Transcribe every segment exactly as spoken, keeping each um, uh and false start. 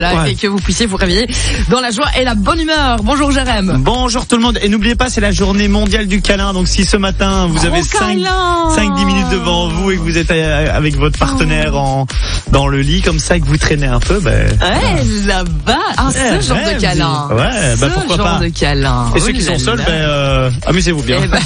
Ouais. Et que vous puissiez vous réveiller dans la joie et la bonne humeur. Bonjour Jérém. Bonjour tout le monde. Et n'oubliez pas, c'est la journée mondiale du câlin. Donc si ce matin vous avez cinq dix minutes devant vous et que vous êtes avec votre partenaire en dans le lit comme ça et que vous traînez un peu, ben ouais, là-bas, ah, ce ouais, genre ouais, de câlin. Ouais, bah pourquoi genre pas. De câlin. Et oh, ceux qui sont seuls, ben euh, amusez-vous bien. Eh ben...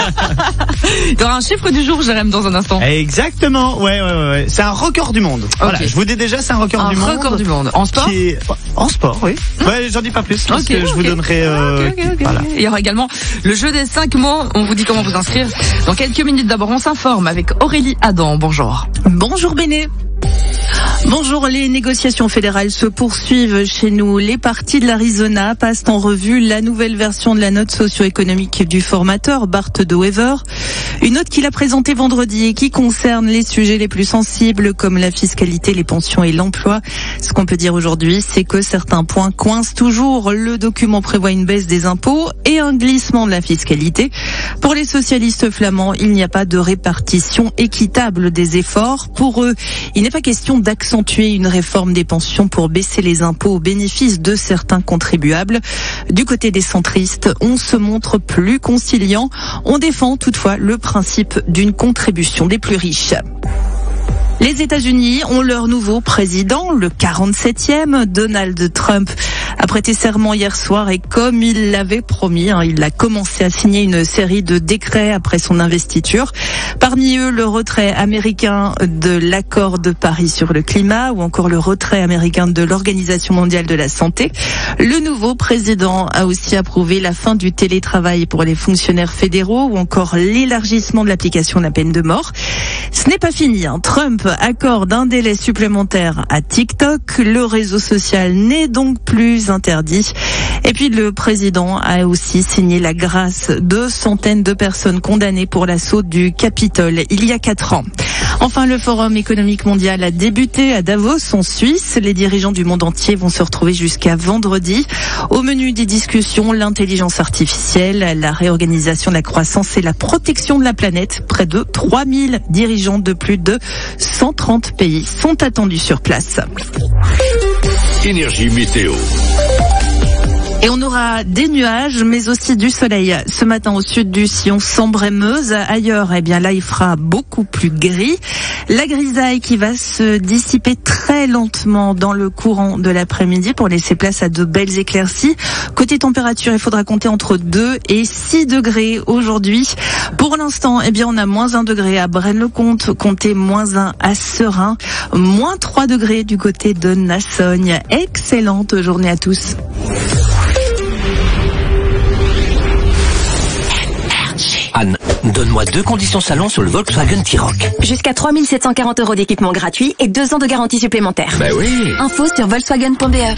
Il y aura un chiffre du jour, Jérém, dans un instant. Exactement. Ouais, ouais, ouais. C'est un record du monde. Okay. Voilà. Je vous dis déjà, c'est un record un du monde. Un record du monde. En sport. Qui est... En sport, oui. Mmh. Ouais, j'en dis pas plus parce okay, que je okay. vous donnerai. Euh... Okay, okay, okay. Voilà. Il y aura également le jeu des cinq mots. On vous dit comment vous inscrire dans quelques minutes. D'abord, on s'informe avec Aurélie Adam. Bonjour. Bonjour Béné. Bonjour, les négociations fédérales se poursuivent chez nous. Les partis de l'Arizona passent en revue la nouvelle version de la note socio-économique du formateur Bart de Wever. Une note qu'il a présentée vendredi et qui concerne les sujets les plus sensibles comme la fiscalité, les pensions et l'emploi. Ce qu'on peut dire aujourd'hui, c'est que certains points coincent toujours. Le document prévoit une baisse des impôts et un glissement de la fiscalité. Pour les socialistes flamands, il n'y a pas de répartition équitable des efforts. Pour eux, il n'est pas question d'accentuer une réforme des pensions pour baisser les impôts au bénéfice de certains contribuables. Du côté des centristes, on se montre plus conciliant. On défend toutefois le principe d'une contribution des plus riches. Les États-Unis ont leur nouveau président, le quarante-septième, Donald Trump, a prêté serment hier soir et comme il l'avait promis, hein, il a commencé à signer une série de décrets après son investiture. Parmi eux, le retrait américain de l'accord de Paris sur le climat ou encore le retrait américain de l'Organisation mondiale de la santé. Le nouveau président a aussi approuvé la fin du télétravail pour les fonctionnaires fédéraux ou encore l'élargissement de l'application de la peine de mort. Ce n'est pas fini, hein. Trump accorde un délai supplémentaire à TikTok. Le réseau social n'est donc plus interdit. Et puis le président a aussi signé la grâce de centaines de personnes condamnées pour l'assaut du Capitole il y a quatre ans. Enfin, le Forum économique mondial a débuté à Davos, en Suisse. Les dirigeants du monde entier vont se retrouver jusqu'à vendredi. Au menu des discussions, l'intelligence artificielle, la réorganisation de la croissance et la protection de la planète. Près de trois mille dirigeants de plus de cent trente pays sont attendus sur place. Énergie météo. Et on aura des nuages, mais aussi du soleil. Ce matin, au sud du sillon Sambre-et-Meuse. Ailleurs, eh bien là, il fera beaucoup plus gris. La grisaille qui va se dissiper très lentement dans le courant de l'après-midi pour laisser place à de belles éclaircies. Côté température, il faudra compter entre deux et six degrés aujourd'hui. Pour l'instant, eh bien, on a moins un degré à Braine-le-Comte, comptez moins un à Serein, moins trois degrés du côté de Nassogne. Excellente journée à tous. Anne, donne-moi deux conditions salon sur le Volkswagen T-Roc. Jusqu'à trois mille sept cent quarante euros d'équipement gratuit et deux ans de garantie supplémentaire. Bah oui. Info sur volkswagen point b e.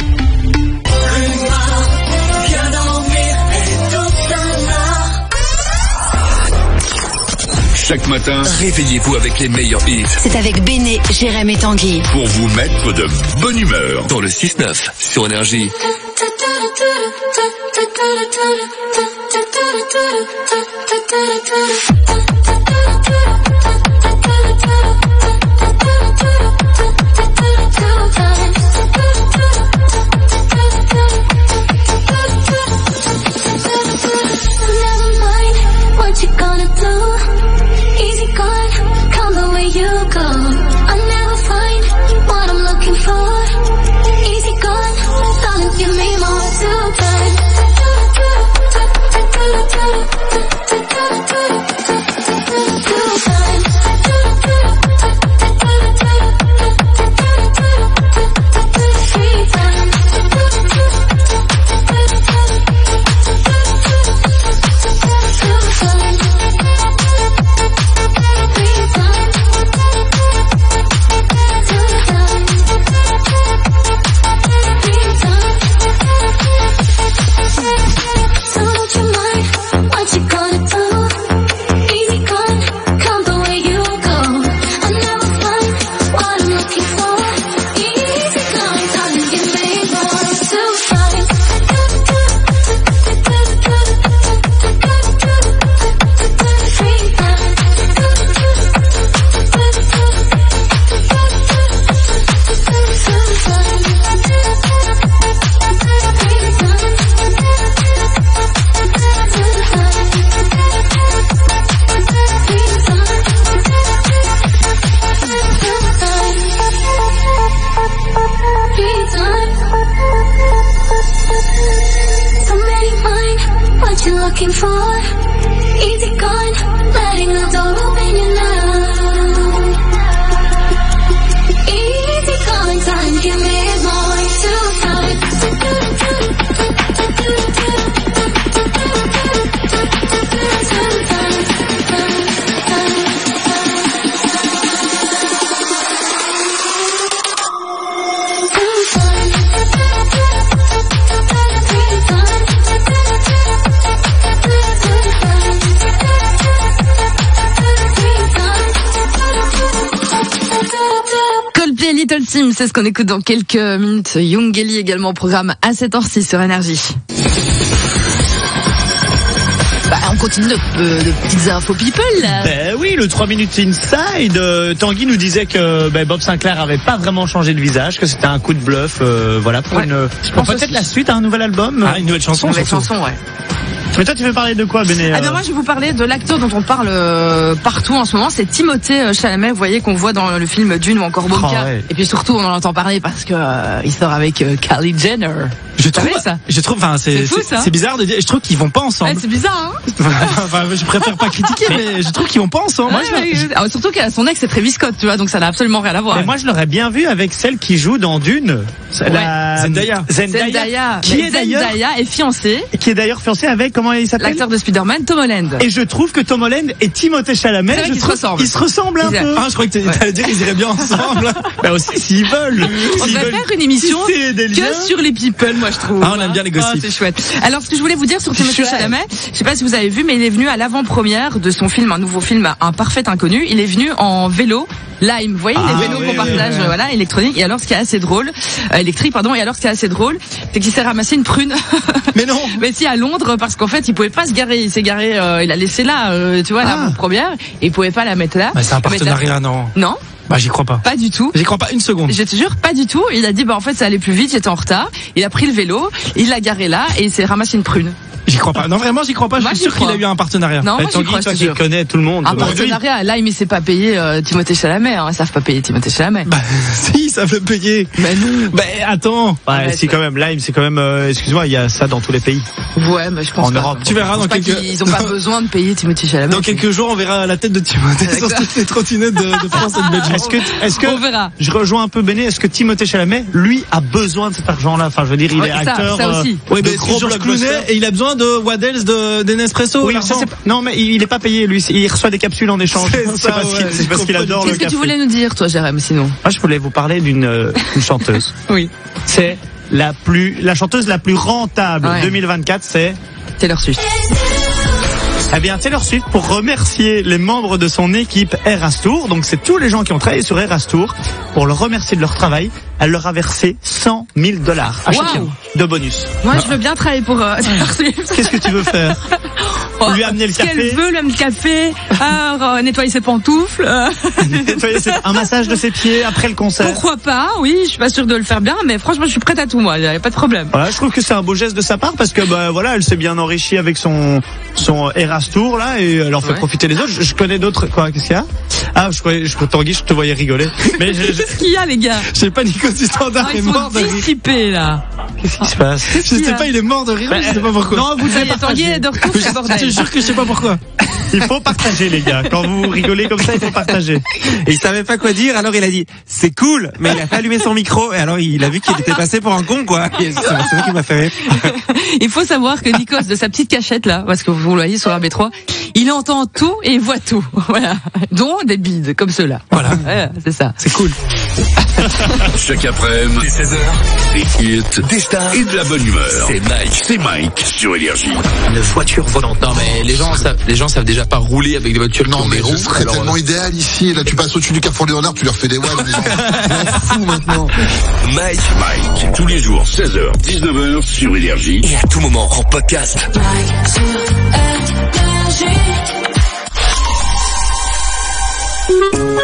Chaque matin, réveillez-vous avec les meilleurs hits. C'est avec Béné, Jérém et Tanguy. Pour vous mettre de bonne humeur. Dans le six neuf, sur Énergie. What you gonna do? Easy gone, come the way you go. I'll never find what I'm looking for. Easy gone, darling, give me more tonight. you're looking for. Easy gone, letting the door open you now. Easy gone, time, give me more to time. Little Team, c'est ce qu'on écoute dans quelques minutes. Young Ellie également au programme à sept heures six sur Énergie. Bah, on continue de, euh, de petites infos people là. Ben oui, le trois minutes inside. Euh, Tanguy nous disait que ben, Bob Sinclair avait pas vraiment changé de visage, que c'était un coup de bluff. Euh, voilà pour ouais, une. Pour peut-être aussi la suite à un nouvel album. Ah, une nouvelle chanson. Une nouvelle surtout. chanson, ouais. Mais toi, tu veux parler de quoi, Béné? Ah ben moi, je vais vous parler de l'acteur dont on parle euh, partout en ce moment, c'est Timothée Chalamet. Vous voyez qu'on voit dans le film Dune ou encore Bonka. Oh, ouais. Et puis surtout, on en entend parler parce que euh, il sort avec euh, Kylie Jenner. Je trouve, ça je trouve, enfin, c'est, c'est, fou, c'est, c'est bizarre de dire. Je trouve qu'ils vont pas ensemble. Ouais, c'est bizarre, hein. Enfin, je préfère pas critiquer, mais je trouve qu'ils vont pas ensemble. Ouais, moi, je, je... Alors, surtout que son ex c'est Travis Scott, tu vois, donc ça n'a absolument rien à voir. Mais moi, je l'aurais bien vu avec celle qui joue dans Dune. Ouais. La... Zendaya. Zendaya. Zendaya. Qui est d'ailleurs, Zendaya est fiancée. Qui est d'ailleurs fiancée avec, comment il s'appelle? L'acteur de Spider-Man, Tom Holland. Et je trouve que Tom Holland et Timothée Chalamet, c'est vrai je qu'ils trouve, se ressemblent. Ils se ressemblent un ils peu. Ah, je crois que t'allais ouais. dire qu'ils iraient bien ensemble. Bah aussi, s'ils veulent. On s'ils devrait veulent faire une émission que sur les people, moi je trouve. Ah, on aime bien les gossips. Oh, c'est chouette. Alors, ce que je voulais vous dire sur Timothée Chalamet, je sais pas si vous avez vu, mais il est venu à l'avant-première de son film, un nouveau film, Un parfait inconnu. Il est venu en vélo. Lime, vous voyez, ah, les vélos oui, qu'on oui, partage, oui, oui. voilà, électronique. Et alors, ce qui est assez drôle, euh, électrique, pardon. Et alors, ce qui est assez drôle, c'est qu'il s'est ramassé une prune. Mais non. Mais si, à Londres, parce qu'en fait, il pouvait pas se garer. Il s'est garé, euh, il a laissé là, euh, tu vois, ah. la première, et il pouvait pas la mettre là. Bah, c'est un partenariat, non? Non. Bah, j'y crois pas. Pas du tout. J'y crois pas une seconde. Je te jure, pas du tout. Il a dit, bah, en fait, ça allait plus vite, j'étais en retard. Il a pris le vélo, il l'a garé là, et il s'est ramassé une prune. J'y crois pas. Non, vraiment, j'y crois pas. Moi, je suis sûr qu'il a eu un partenariat. Non, moi, Tanguy, crois, toi qui connais tout le monde. Un partenariat. Là, il ne sait pas payer euh, Timothée Chalamet. Hein. Ils savent pas payer Timothée Chalamet. Bah, si, ils savent le payer. Mais non. Bah, attends. Ouais, ouais, si, quand même. Là, c'est quand même, euh, excuse-moi, il y a ça dans tous les pays. Ouais, mais je pense en pas. Europe. Tu verras dans quelques... Ils ont pas besoin de payer Timothée Chalamet. Dans quelques jours, on verra la tête de Timothée sur toutes les trottinettes de, de France et de Belgique. Est-ce que, est-ce que, on verra. Je rejoins un peu Béné. Est-ce que Timothée Chalamet, lui, a besoin de cet argent-là? Enfin, je veux dire, il ouais, est ça, acteur. Ça aussi. Euh, oui, mais c'est Georges Clooney et il a besoin de Waddles de, de Nespresso. Oui, ça, c'est pas... Non, mais il est pas payé, lui. Il reçoit des capsules en échange. C'est, c'est ça, parce ouais, qu'il, c'est parce qu'il adore le café. Qu'est-ce que tu voulais nous dire, toi, Jérém, sinon? Moi, je voulais vous parler d'une, euh, une chanteuse. Oui. C'est la plus, la chanteuse la plus rentable ouais. deux mille vingt-quatre, c'est Taylor Swift. Eh bien, Taylor Swift, pour remercier les membres de son équipe Eras Tour, donc c'est tous les gens qui ont travaillé sur Eras Tour, pour le remercier de leur travail, elle leur a versé cent mille dollars à chacun de bonus. Moi, je veux bien travailler pour euh, Taylor Swift. Qu'est-ce que tu veux faire? Oh, lui amener le café. Qu'elle veut, lui amener le café, euh, nettoyer ses pantoufles. Euh. Nettoyer ses... un massage de ses pieds après le concert. Pourquoi pas? Oui, je suis pas sûre de le faire bien, mais franchement, je suis prête à tout, moi. Il y a pas de problème. Voilà, je trouve que c'est un beau geste de sa part parce que bah voilà, elle s'est bien enrichie avec son son Eras Tour là et elle en fait ouais. profiter les autres. Je, je connais d'autres. Quoi? Qu'est-ce qu'il y a? Ah, je croyais, je Tanguy, je te voyais rigoler. Mais je, je... qu'est-ce qu'il y a, les gars? Je sais pas, Nico du Standard ah, est mort de rire. Là. Qu'est-ce qui se passe? Je sais pas, il est mort de rire. Bah, je sais pas pourquoi. Non, vous devez Tanguy est de retour, c'est bordel. Je te jure que je sais pas pourquoi. Il faut partager, les gars. Quand vous rigolez comme ça, il faut partager. Et il savait pas quoi dire, alors il a dit c'est cool, mais il a pas allumé son micro et alors il a vu qu'il était passé pour un con, quoi. Et c'est ça qui m'a fait rire. Il faut savoir que Nikos, de sa petite cachette là, parce que vous le voyez sur la B trois, il entend tout et il voit tout. Voilà, dont des bides comme ceux-là. Voilà, ouais, c'est ça. C'est cool. Chaque après-midi, dès seize heures, des hits, des stars et de la bonne humeur. C'est Mike, c'est Mike sur Énergie. Une voiture volante. Non mais les gens savent, les gens savent déjà pas rouler avec des voitures qui non, ont mais des roues. Ce serait alors, tellement euh... idéal ici. Là, tu passes au-dessus du Carrefour Léonard, tu leur fais des walls. Les gens sont fous maintenant. Mike, Mike, tous les jours, seize heures, dix-neuf heures sur Énergie. Et à tout moment, en podcast. Mike sur Énergie.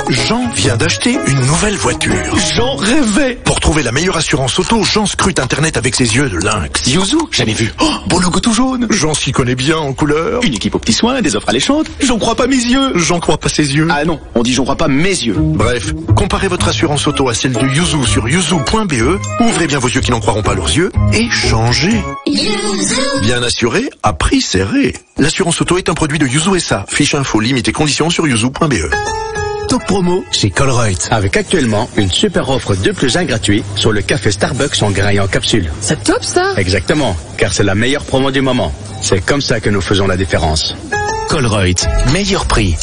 Jean vient d'acheter une nouvelle voiture. Jean rêvait. Pour trouver la meilleure assurance auto, Jean scrute Internet avec ses yeux de lynx. Yuzu, j'avais vu. Oh, beau logo tout jaune. Jean s'y connaît bien en couleur. Une équipe aux petits soins, des offres alléchantes. J'en crois pas mes yeux. J'en crois pas ses yeux. Ah non, on dit j'en crois pas mes yeux. Bref, comparez votre assurance auto à celle de Yuzu sur yuzu point b e. Ouvrez bien vos yeux qui n'en croiront pas leurs yeux et changez. Yuzu. Bien assuré, à prix serré. L'assurance auto est un produit de Yuzu S A. Fiche info, limite et conditions sur yuzu point b e. Top promo chez Colruyt. Avec actuellement une super offre deux plus un gratuit sur le café Starbucks en grain et en capsule. C'est top ça. Exactement, car c'est la meilleure promo du moment. C'est comme ça que nous faisons la différence. Colruyt, meilleur prix.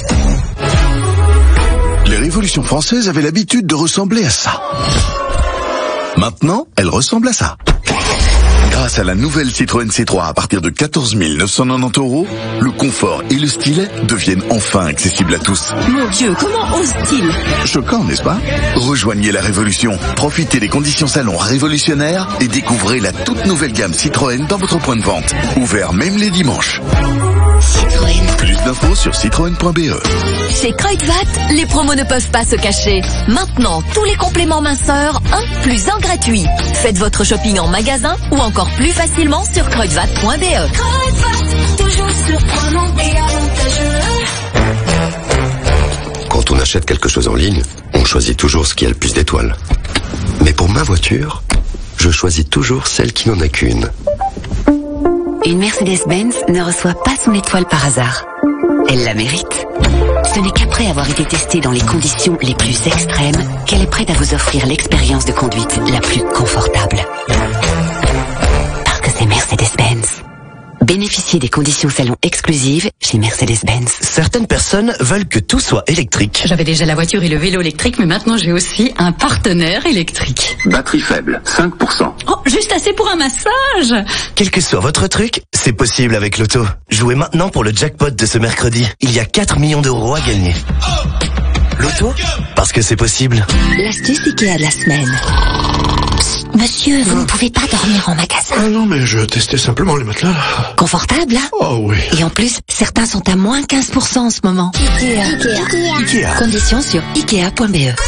Les révolutions françaises avaient l'habitude de ressembler à ça. Maintenant, elles ressemblent à ça. Grâce à la nouvelle Citroën C trois à partir de quatorze mille neuf cent quatre-vingt-dix euros, le confort et le style deviennent enfin accessibles à tous. Mon Dieu, comment ose-t-il? Choquant, n'est-ce pas? Rejoignez la révolution, profitez des conditions salon révolutionnaires et découvrez la toute nouvelle gamme Citroën dans votre point de vente. Ouvert même les dimanches. Citroën. Plus d'infos sur citroën point b e. Chez Kruidvat, les promos ne peuvent pas se cacher. Maintenant, tous les compléments minceurs, un plus un gratuit. Faites votre shopping en magasin ou encore plus facilement sur kruidvat point b e. Kruidvat, toujours surprenant et avantageux. Quand on achète quelque chose en ligne, on choisit toujours ce qui a le plus d'étoiles. Mais pour ma voiture, je choisis toujours celle qui n'en a qu'une. Une Mercedes-Benz ne reçoit pas son étoile par hasard. Elle la mérite. Ce n'est qu'après avoir été testée dans les conditions les plus extrêmes qu'elle est prête à vous offrir l'expérience de conduite la plus confortable. Parce que c'est Mercedes-Benz. Bénéficiez des conditions salon exclusives chez Mercedes-Benz. Certaines personnes veulent que tout soit électrique. J'avais déjà la voiture et le vélo électrique, mais maintenant j'ai aussi un partenaire électrique. Batterie faible, cinq pour cent. Oh, juste assez pour un massage. Quel que soit votre truc, c'est possible avec l'auto. Jouez maintenant pour le jackpot de ce mercredi. Il y a quatre millions d'euros à gagner. L'auto, parce que c'est possible. L'astuce Ikea de la semaine. Monsieur, vous ne pouvez pas dormir en magasin. Ah non, mais je testais simplement les matelas, là. Confortable, hein? Oh oui. Et en plus, certains sont à moins quinze pour cent en ce moment. Ikea. Ikea. Ikea. Conditions sur ikea point b e.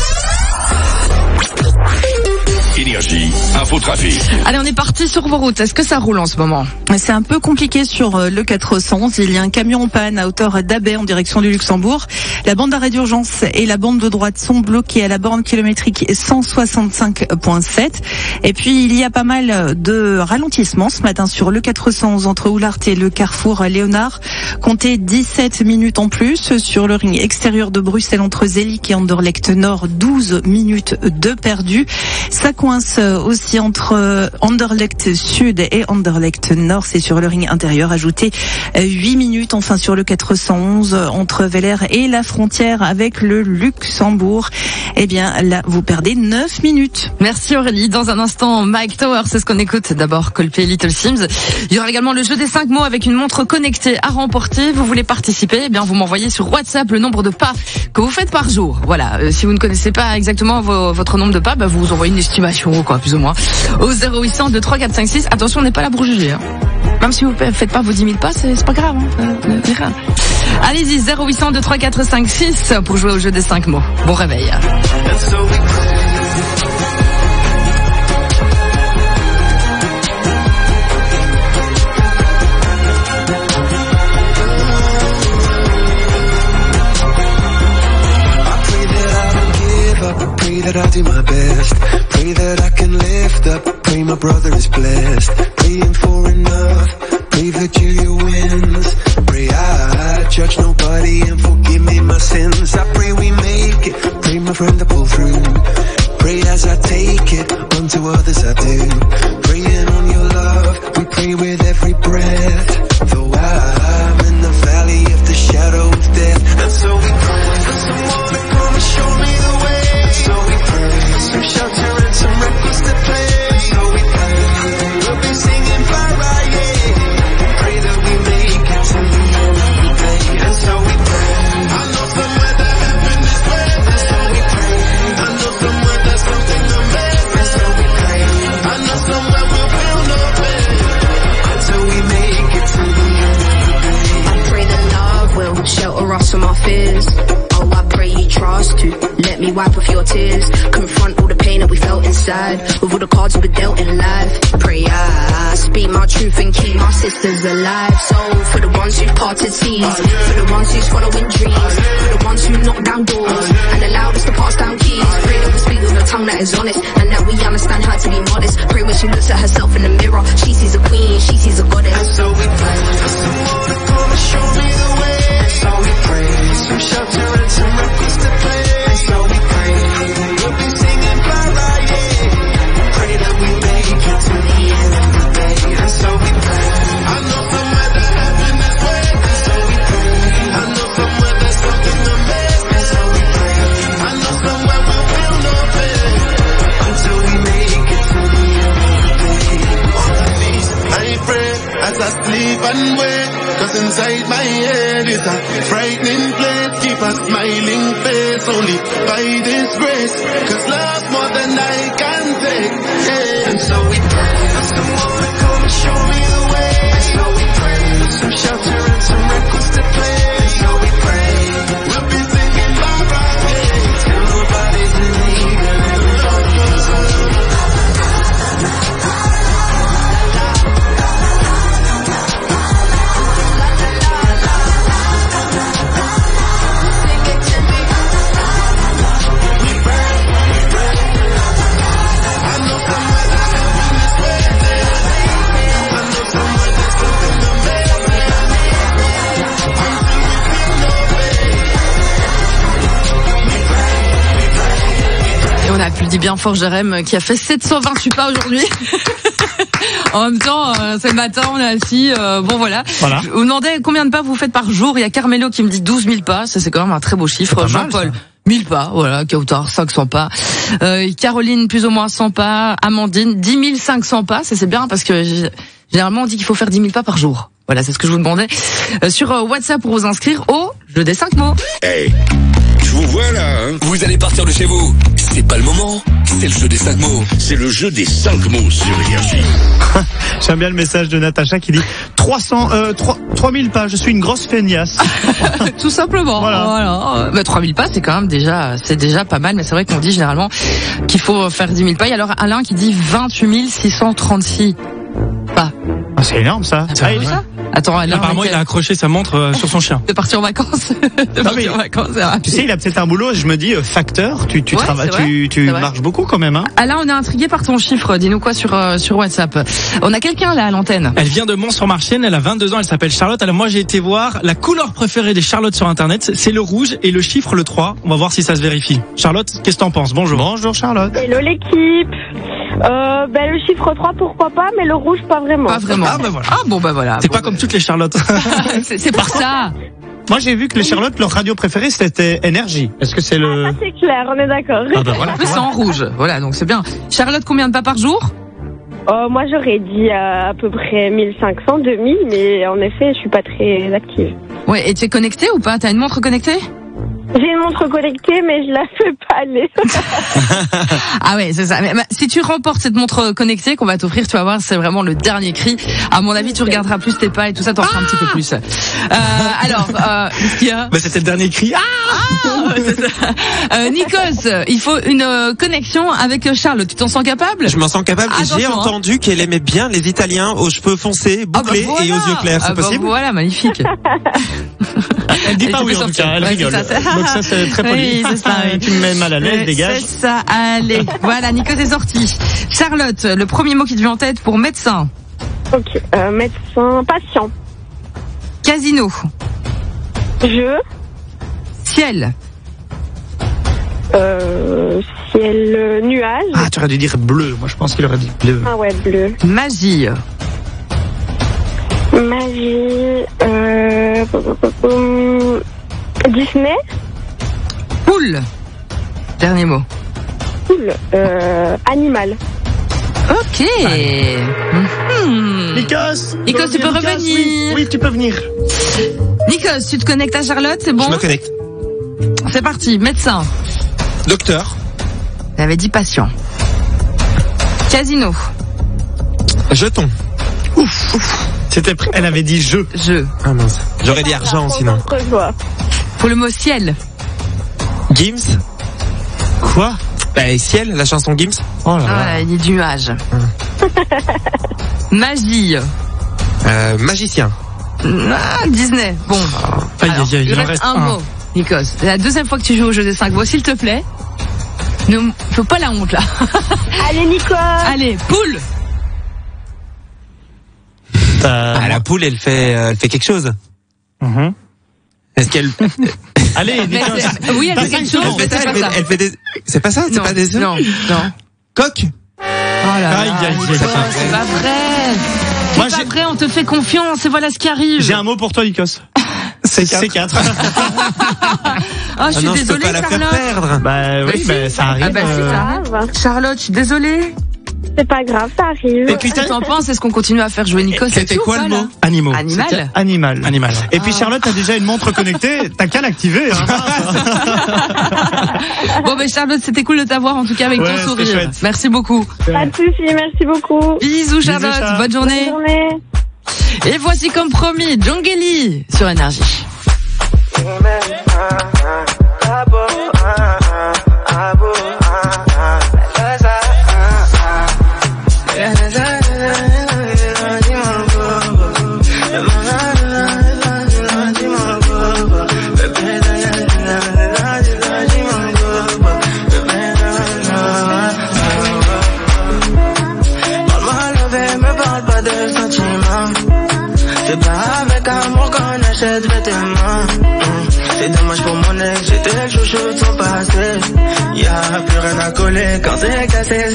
Énergie, infotrafic. Allez, on est parti sur vos routes. Est-ce que ça roule en ce moment? C'est un peu compliqué sur le quatre cent onze. Il y a un camion en panne à hauteur d'Abbey en direction du Luxembourg. La bande d'arrêt d'urgence et la bande de droite sont bloquées à la borne kilométrique cent soixante-cinq virgule sept. Et puis, il y a pas mal de ralentissements ce matin sur le quatre cent onze entre Oulart et le carrefour Léonard. Comptez dix-sept minutes en plus. Sur le ring extérieur de Bruxelles entre Zélic et Anderlecht Nord, douze minutes de perdu. Ça coince aussi entre Anderlecht Sud et Anderlecht Nord, c'est sur le ring intérieur. Ajoutez huit minutes enfin sur le quatre cent onze entre Veller et la frontière avec le Luxembourg. Eh bien là, vous perdez neuf minutes. Merci Aurélie. Dans un instant, Mike Tower, c'est ce qu'on écoute. D'abord, Coldplay, Little Sims. Il y aura également le jeu des cinq mots avec une montre connectée à remporter. Vous voulez participer? Eh bien, vous m'envoyez sur WhatsApp le nombre de pas que vous faites par jour. Voilà. Euh, si vous ne connaissez pas exactement vos, votre nombre de pas, bah, vous vous envoyez une estimation, quoi, plus ou moins. Au zéro huit cent deux trois quatre cinq six. Attention, on n'est pas là pour juger, hein. Même si vous ne faites pas vos dix mille pas, c'est, c'est pas grave, hein. Euh, euh, Allez-y, zéro huit cent deux trois quatre cinq six pour jouer au jeu des cinq mots. Bon réveil. Pray that I do my best. Pray that I can lift up. Pray my brother is blessed. Praying for enough. Pray that Julia wins. Pray I judge nobody and forgive me my sins. I pray we make it. Pray my friend to pull through. Pray as I take it. Unto others I do. Praying on your love. We pray with every breath. Though I'm in the valley of the shadow of death. And so we pray for someone to come and show me the way. So we pray, some shelter and some records to play. So we pray, we'll be singing Friday. Pray that we make it to the end of the day. And so we pray, I know somewhere that heaven is where. And so we pray, I know somewhere there's something to make. And so we pray, I know somewhere we'll feel no pain. Until we make it to the end of the day. asked to. Let me wipe off your tears, confront all the pain that we felt inside, with all the cards we were dealt in life. Pray I speak my truth and keep my sisters alive. So for the ones who've parted seas, for the ones who's following dreams, for the ones who knock down doors and allowed us to pass down keys. Pray that we speak with a tongue that is honest, and that we understand how to be modest. Pray when she looks at herself in the mirror, she sees a queen, she sees a goddess. And so we pray for someone to come and show me the way. And so we pray for some shelter and some records to play. And so we pray we'll be singing blah blah yeah. Pray that we make it to the end of the day. And so we pray. I know somewhere that heaven is waiting. And so we pray. I know somewhere there's something amazing. And so we pray. I know somewhere we will not fail until we make it to the end of the day. On my knees, I pray as I sleep and wake. Cause inside my head is a frightening place. Keep a smiling face only by this grace. Cause love's more than I can take, yeah. And so we pray for someone to come and show me the way. And so we pray for some shelter and some records to play. And so we pray we'll be singing bye bye yeah. Till nobody's illegal. On a applaudi bien fort Jérém qui a fait sept cent vingt-huit pas aujourd'hui. En même temps, euh, c'est le matin, on est assis, euh, bon voilà. voilà. Je vous demandais combien de pas vous faites par jour. Il y a Carmelo qui me dit douze mille pas, ça c'est quand même un très beau chiffre. Jean-Paul, mille pas, voilà, Kautar, cinq cents pas. Euh, Caroline, plus ou moins cent pas. Amandine, dix mille cinq cents pas, ça c'est bien parce que généralement on dit qu'il faut faire dix mille pas par jour. Voilà, c'est ce que je vous demandais. Euh, sur euh, WhatsApp pour vous inscrire au jeu des cinq mots. Hey, je vous vois là, hein. Vous allez partir de chez vous. C'est pas le moment. C'est le jeu des cinq mots. C'est le jeu des cinq mots sur Énergie. J'aime bien le message de Natacha qui dit trois cents, euh, trois mille pas. Je suis une grosse feignasse. Tout simplement. Voilà. voilà. Bah, trois mille pas, c'est quand même déjà, c'est déjà pas mal. Mais c'est vrai qu'on dit généralement qu'il faut faire dix mille pas. Et alors Alain qui dit vingt-huit mille six cent trente-six pas. Ah, c'est énorme ça. Ah, ah, ça Attends, Alain, apparemment il a accroché sa montre euh, sur son chien. De partir en vacances. de non, mais, en vacances, tu sais, il a peut-être un boulot. Je me dis euh, facteur. Tu tu ouais, travailles, tu tu marches beaucoup quand même. Hein. Alain, on est intrigué par ton chiffre. Dis-nous quoi sur euh, sur WhatsApp. On a quelqu'un là à l'antenne. Elle vient de Mons-sur-Marchienne. Elle a vingt-deux ans. Elle s'appelle Charlotte. Alors moi j'ai été voir la couleur préférée des Charlotte sur internet. C'est le rouge et le chiffre le trois. On va voir si ça se vérifie. Charlotte, qu'est-ce que t'en penses? Bonjour. Bonjour Charlotte. Hello l'équipe. Euh, ben le chiffre trois pourquoi pas, mais le rouge pas vraiment. Pas vraiment. Ah, bah voilà. Ah bon bah voilà. C'est bon, pas bah... comme toutes les Charlottes. c'est, c'est pour ça. Moi j'ai vu que les Charlotte, leur radio préférée c'était Énergie. Est-ce que c'est le... Ah, ça c'est clair, on est d'accord. Ah bah voilà. C'est en rouge. Voilà, donc c'est bien. Charlotte, combien de pas par jour? Euh, moi j'aurais dit euh, à peu près mille cinq cents, deux mille, mais en effet je suis pas très active. Ouais, et tu es connectée ou pas? T'as une montre connectée? J'ai une montre connectée, mais je la fais pas aller. Ah ouais, c'est ça. Mais, bah, si tu remportes cette montre connectée qu'on va t'offrir, tu vas voir, c'est vraiment le dernier cri. À mon avis, tu regarderas plus tes pas et tout ça, t'en feras un petit peu plus. Euh, alors, euh, qu'est-ce qu'il y a? Bah, c'était le dernier cri. Ah, ah ouais, c'est ça. Euh, Nikos, il faut une euh, connexion avec Charlotte. Tu t'en sens capable? Je m'en sens capable. Attention, j'ai entendu hein. qu'elle aimait bien les Italiens aux cheveux foncés, bouclés ah bah voilà. et aux yeux clairs. C'est ah bah possible? Voilà, magnifique. Elle dit pas oui en tout cas, elle ouais, rigole. Ça, ça. Donc ça c'est très poli. Oui, c'est ça, oui. Tu me mets mal à l'aise, dégage. C'est ça, allez. Voilà, Nico est sorti. Charlotte, le premier mot qui te vient en tête pour médecin. Ok, euh, médecin, patient. Casino. Jeu. Ciel. Euh, ciel, nuage. Ah, tu aurais dû dire bleu. Moi je pense qu'il aurait dit bleu. Ah ouais, bleu. Magie. Magie, euh, Disney. Poule. Dernier mot. Poule, euh, animal. Ok. Mmh. Nikos. Nikos, tu peux Nikos, revenir. Oui, oui, tu peux venir. Nikos, tu te connectes à Charlotte, c'est bon? Je me connecte. C'est parti, médecin. Docteur. T'avais dit patient. Casino. Jeton. Ouf, ouf. C'était pr... Elle avait dit jeu. Jeu. Ah mince. J'aurais dit argent sinon. Pour le mot ciel. Gims. Quoi? Bah, Ciel, la chanson Gims. Oh là là. Ah, il est du nuage. Magie. Euh, magicien. Ah, Disney. Bon. Aïe, Alors, aïe, aïe, il il en reste reste un un. mot, Nikos. C'est la deuxième fois que tu joues au jeu des cinq mots, s'il te plaît. Ne faut pas la honte là. Allez, Nico. Allez, poule. Euh, Ah, la poule, elle fait, euh, elle fait quelque chose. mhm. Est-ce qu'elle, Allez, Mais Nikos. c'est- oui, elle fait quelque chose. elle mais fait ça, c'est elle pas fait, ça. elle fait des, c'est pas ça, c'est Non, pas des œufs. non, non. Coq. Oh là là, Aïe, aïe, aïe, Nikos, aïe. c'est pas vrai. C'est Moi, pas j'ai- vrai, on te fait confiance et voilà ce qui arrive. J'ai un mot pour toi, Nikos. C'est C'est quatre. Ah, je suis non, je peux désolée, pas la faire Charlotte. perdre. Bah oui, si. bah, ça arrive. Ah bah si, euh, ça arrive. Grave. Charlotte, je suis désolée. C'est pas grave, ça arrive. Et puis Qu'est-ce que t'en penses? Est-ce qu'on continue à faire jouer Nikos? C'était quoi le mot? Animaux. Animal. Animal. Animal. Et puis Charlotte, t'as déjà une montre connectée, t'as qu'à l'activer. Hein. Bon, ben Charlotte, c'était cool de t'avoir en tout cas avec Ouais, ton c'était sourire. chouette. Merci beaucoup. Pas de soucis, merci beaucoup. Bisous Charlotte, Charles. bonne journée. Bonne journée. Et voici comme promis, Djangeli sur Énergie. Me parle pas de sentiments. C'est pas avec amour qu'on achète vêtements. C'est dommage pour mon ex, j'étais le chouchou de son passé. Y'a plus rien à coller quand c'est cassé.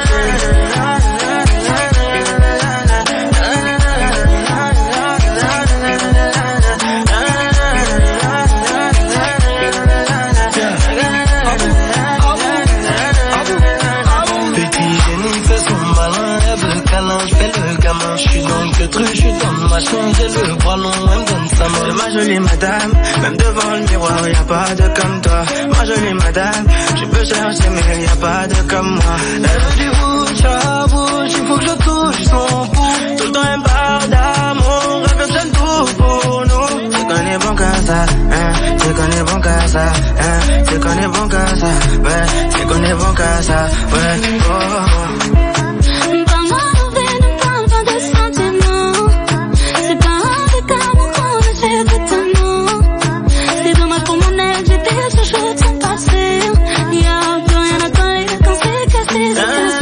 Petit génie fait son malin, elle veut câlin, je fais le gamin. Je suis dans le truc, je suis dans le machin, j'ai le bras long, elle me donne sa main. Ma jolie madame, même devant le miroir, y'a pas de comme toi. Ma jolie madame, je peux chercher mais y'a pas de comme moi. Elle veut du bouche à bouche, il faut que je touche son pouls. Tout le temps elle me parle d'amour, elle veut faire tout pour nous. C'est qu'on est bon qu'à ça, hein, c'est qu'on est bon qu'à ça, hein, c'est qu'on est bon qu'à ça, ouais, c'est qu'on est bon qu'à ça, ouais, oh, oh. Parle-moi d'envie, ne parle pas de sentiments. C'est pas avec amour qu'on achète vêtements. C'est dommage pour mon ex, j'étais le chouchou de son passé. Y'a plus rien à coller quand c'est cassé, c'est cassé.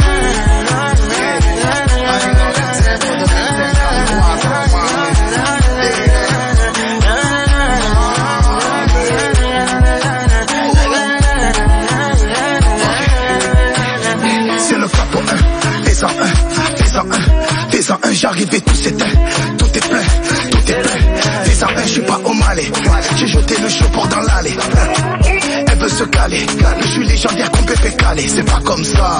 C'est le frappe au un, fais en un, fais en un, fais en un, j'arrive et tout s'éteint, tout est plein, tout est plein, fais en un, je suis pas au Malais, j'ai jeté le chaud dans l'allée, elle veut se caler, je suis légendaire qu'on peut caler, c'est pas comme ça.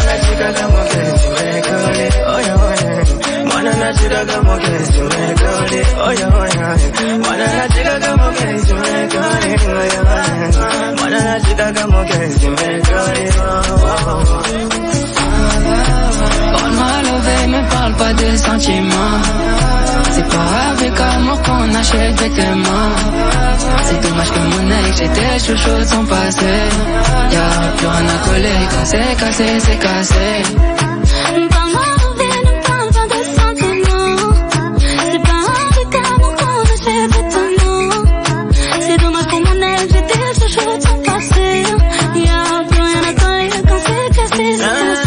Parle-moi levé, mais parle pas de sentiments. C'est pas avec amour qu'on achète vêtements. C'est dommage que mon ex, j'étais chouchou de son passé. Y'a plus rien à coller quand c'est cassé, c'est cassé. Parle-moi d'envie, ne parle pas de sentiments. C'est pas avec amour qu'on achète vêtements. C'est dommage pour mon ex, j'étais le chouchou de son passé. Y'a plus rien à coller quand c'est cassé, c'est cassé.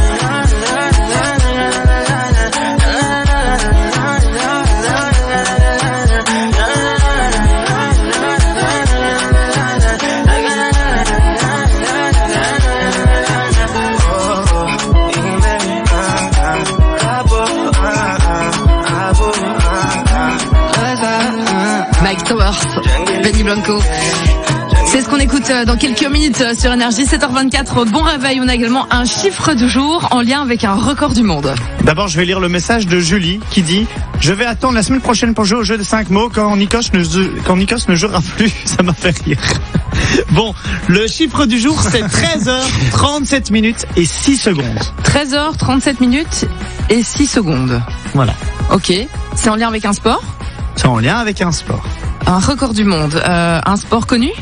Mike Towers, Benny Blanco. C'est ce qu'on écoute dans quelques minutes sur Énergie, sept heures vingt-quatre. Bon réveil, on a également un chiffre du jour en lien avec un record du monde. D'abord, je vais lire le message de Julie qui dit « Je vais attendre la semaine prochaine pour jouer au jeu de cinq mots quand Nikos ne, quand Nikos ne jouera plus. » Ça m'a fait rire. Bon, le chiffre du jour, c'est treize heures trente-sept minutes et six secondes. treize heures trente-sept minutes et six secondes. Voilà. Ok, c'est en lien avec un sport? C'est en lien avec un sport. Un record du monde, euh, un sport connu?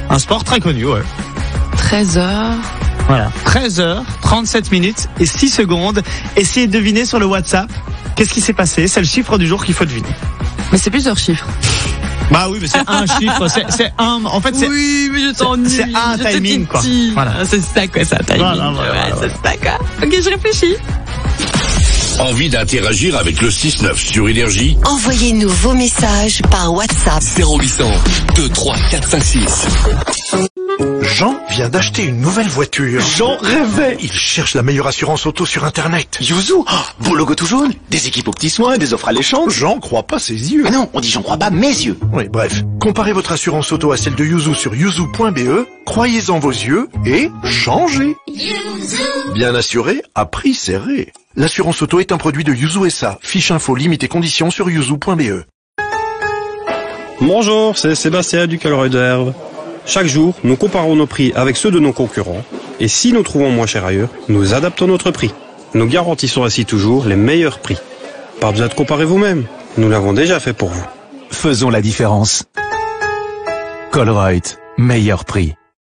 Un sport très connu, ouais. treize heures. Voilà. treize heures, trente-sept minutes et six secondes. Essayez de deviner sur le WhatsApp. Qu'est-ce qui s'est passé? C'est le chiffre du jour qu'il faut deviner. Mais c'est plusieurs chiffres. Bah oui, mais c'est un chiffre, c'est, c'est un, en fait, c'est, oui, mais je t'ennuie. C'est, c'est un je timing, quoi. Voilà. C'est ça, quoi, c'est un timing. Voilà, voilà, ouais, voilà. c'est ça, quoi. Ok, je réfléchis. Envie d'interagir avec le six neuf sur Énergie? Envoyez-nous vos messages par WhatsApp. zéro huit cents deux trois quatre cinq six. Jean vient d'acheter une nouvelle voiture. J'en rêvais. Il cherche la meilleure assurance auto sur Internet. Yuzu, oh, beau logo tout jaune, des équipes aux petits soins, des offres alléchantes. Jean croit pas ses yeux. Ah non, on dit j'en crois pas mes yeux. Oui, bref. Comparez votre assurance auto à celle de Yuzu sur yuzu point be, croyez-en vos yeux et changez. Bien assuré, à prix serré. L'assurance auto est un produit de Yuzu S A. Fiche info, limite et conditions sur yuzu point be. Bonjour, c'est Sébastien du Colruyt de Herve. Chaque jour, nous comparons nos prix avec ceux de nos concurrents et si nous trouvons moins cher ailleurs, nous adaptons notre prix. Nous garantissons ainsi toujours les meilleurs prix. Pas besoin de comparer vous-même, nous l'avons déjà fait pour vous. Faisons la différence. Colruyt, meilleur prix.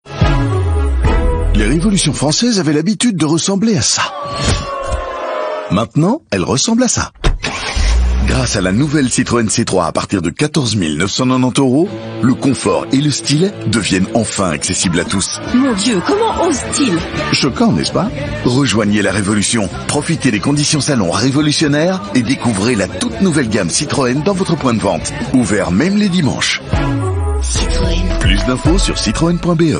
Les révolutions françaises avaient l'habitude de ressembler à ça. Maintenant, elles ressemblent à ça. Grâce à la nouvelle Citroën C trois à partir de quatorze mille neuf cent quatre-vingt-dix euros, le confort et le style deviennent enfin accessibles à tous. Mon Dieu, comment ose-t-il? Choquant, n'est-ce pas? Rejoignez la révolution, profitez des conditions salon révolutionnaires et découvrez la toute nouvelle gamme Citroën dans votre point de vente. Ouvert même les dimanches. Citroën. Plus d'infos sur citroën point be.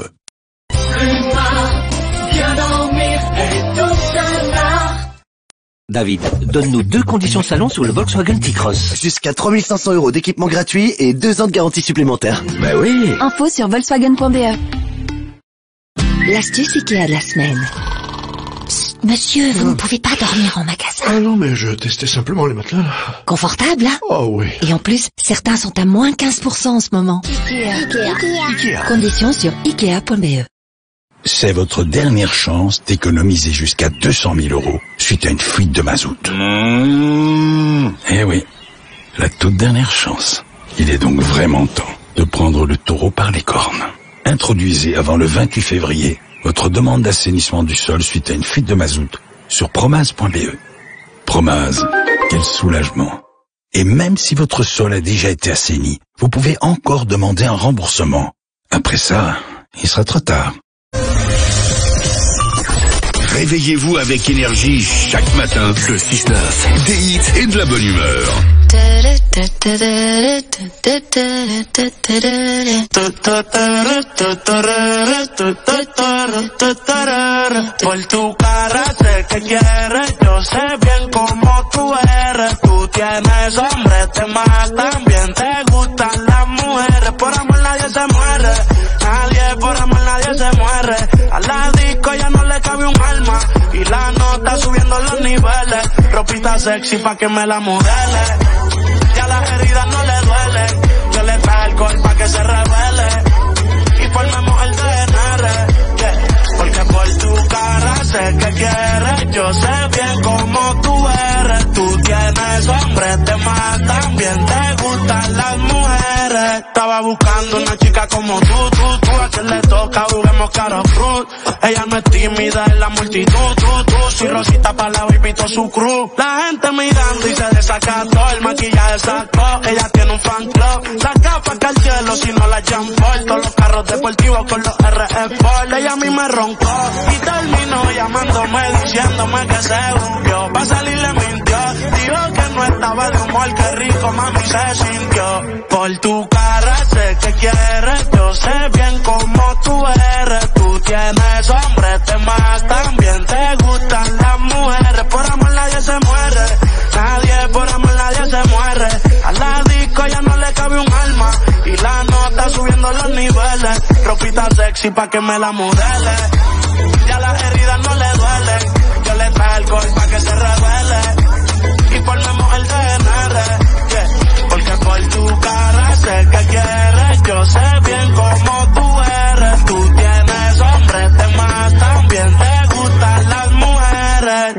David, donne-nous deux conditions salon sur le Volkswagen T-Cross. Jusqu'à trois mille cinq cents euros d'équipement gratuit et deux ans de garantie supplémentaire. Bah oui. Info sur volkswagen point be. L'astuce Ikea de la semaine. Psst, monsieur, vous ne pouvez pas dormir en magasin. Ah non, mais je testais simplement les matelas, là. Confortable, hein? Oh oui. Et en plus, certains sont à moins quinze pour cent en ce moment. Ikea. Ikea. Ikea. Conditions sur ikea point be. C'est votre dernière chance d'économiser jusqu'à deux cent mille euros suite à une fuite de mazout. Mmh. Eh oui, la toute dernière chance. Il est donc vraiment temps de prendre le taureau par les cornes. Introduisez avant le vingt-huit février votre demande d'assainissement du sol suite à une fuite de mazout sur promaz point be. Promaz, quel soulagement. Et même si votre sol a déjà été assaini, vous pouvez encore demander un remboursement. Après ça, il sera trop tard. Réveillez-vous avec Énergie chaque matin, le six neuf. Des hits et de la bonne humeur. Por tu cara sé que quieres, yo sé bien cómo tú eres. Tú tienes hambre, te matan, bien te gustan las mujeres. Por amor nadie se muere, nadie por amor nadie se muere. A la disco ya no le cabe un alma y la nota subiendo los niveles. Ropita sexy pa' que me la modele. Ya las heridas no le duelen. Yo le traje alcohol pa' que se revele y formemos el D N R. Yeah. Porque por tu cara sé que quieres. Yo sé bien cómo tú eres. Tú tienes hambre, te matan, bien te gustan las mujeres. Estaba buscando una chica como tú, tú, tú. A quien le toca juguemos caro cruz. Ella no es tímida en la multitud, tú, tú. Si Rosita pa' la baby todo su cruz. La gente mirando y se desacató. El maquillaje sacó, ella tiene un fan club. Saca pa' que al cielo si no la llaman por. Todos los carros deportivos con los R F Sport. Ella a mí me roncó y terminó llamándome diciéndome que se hundió. Pa' salir le mintió, dijo que no estaba de humor. Qué rico mami se sintió. Por tu cara sé que quieres, yo sé bien cómo tú eres. Tú tienes hombre, te matan, bien te gustan las mujeres. Por amor nadie se muere, nadie por amor nadie se muere. A la disco ya no le cabe un alma y la nota subiendo los niveles. Ropita sexy pa' que me la modele. Ya las heridas no le duelen. Yo le traje alcohol pa' que se revele y formemos el D N R. Yeah. Porque por tu cara sé que quieres. Yo sé bien cómo tú eres. Tú tienes hombre, te matan, bien te gustan las mujeres.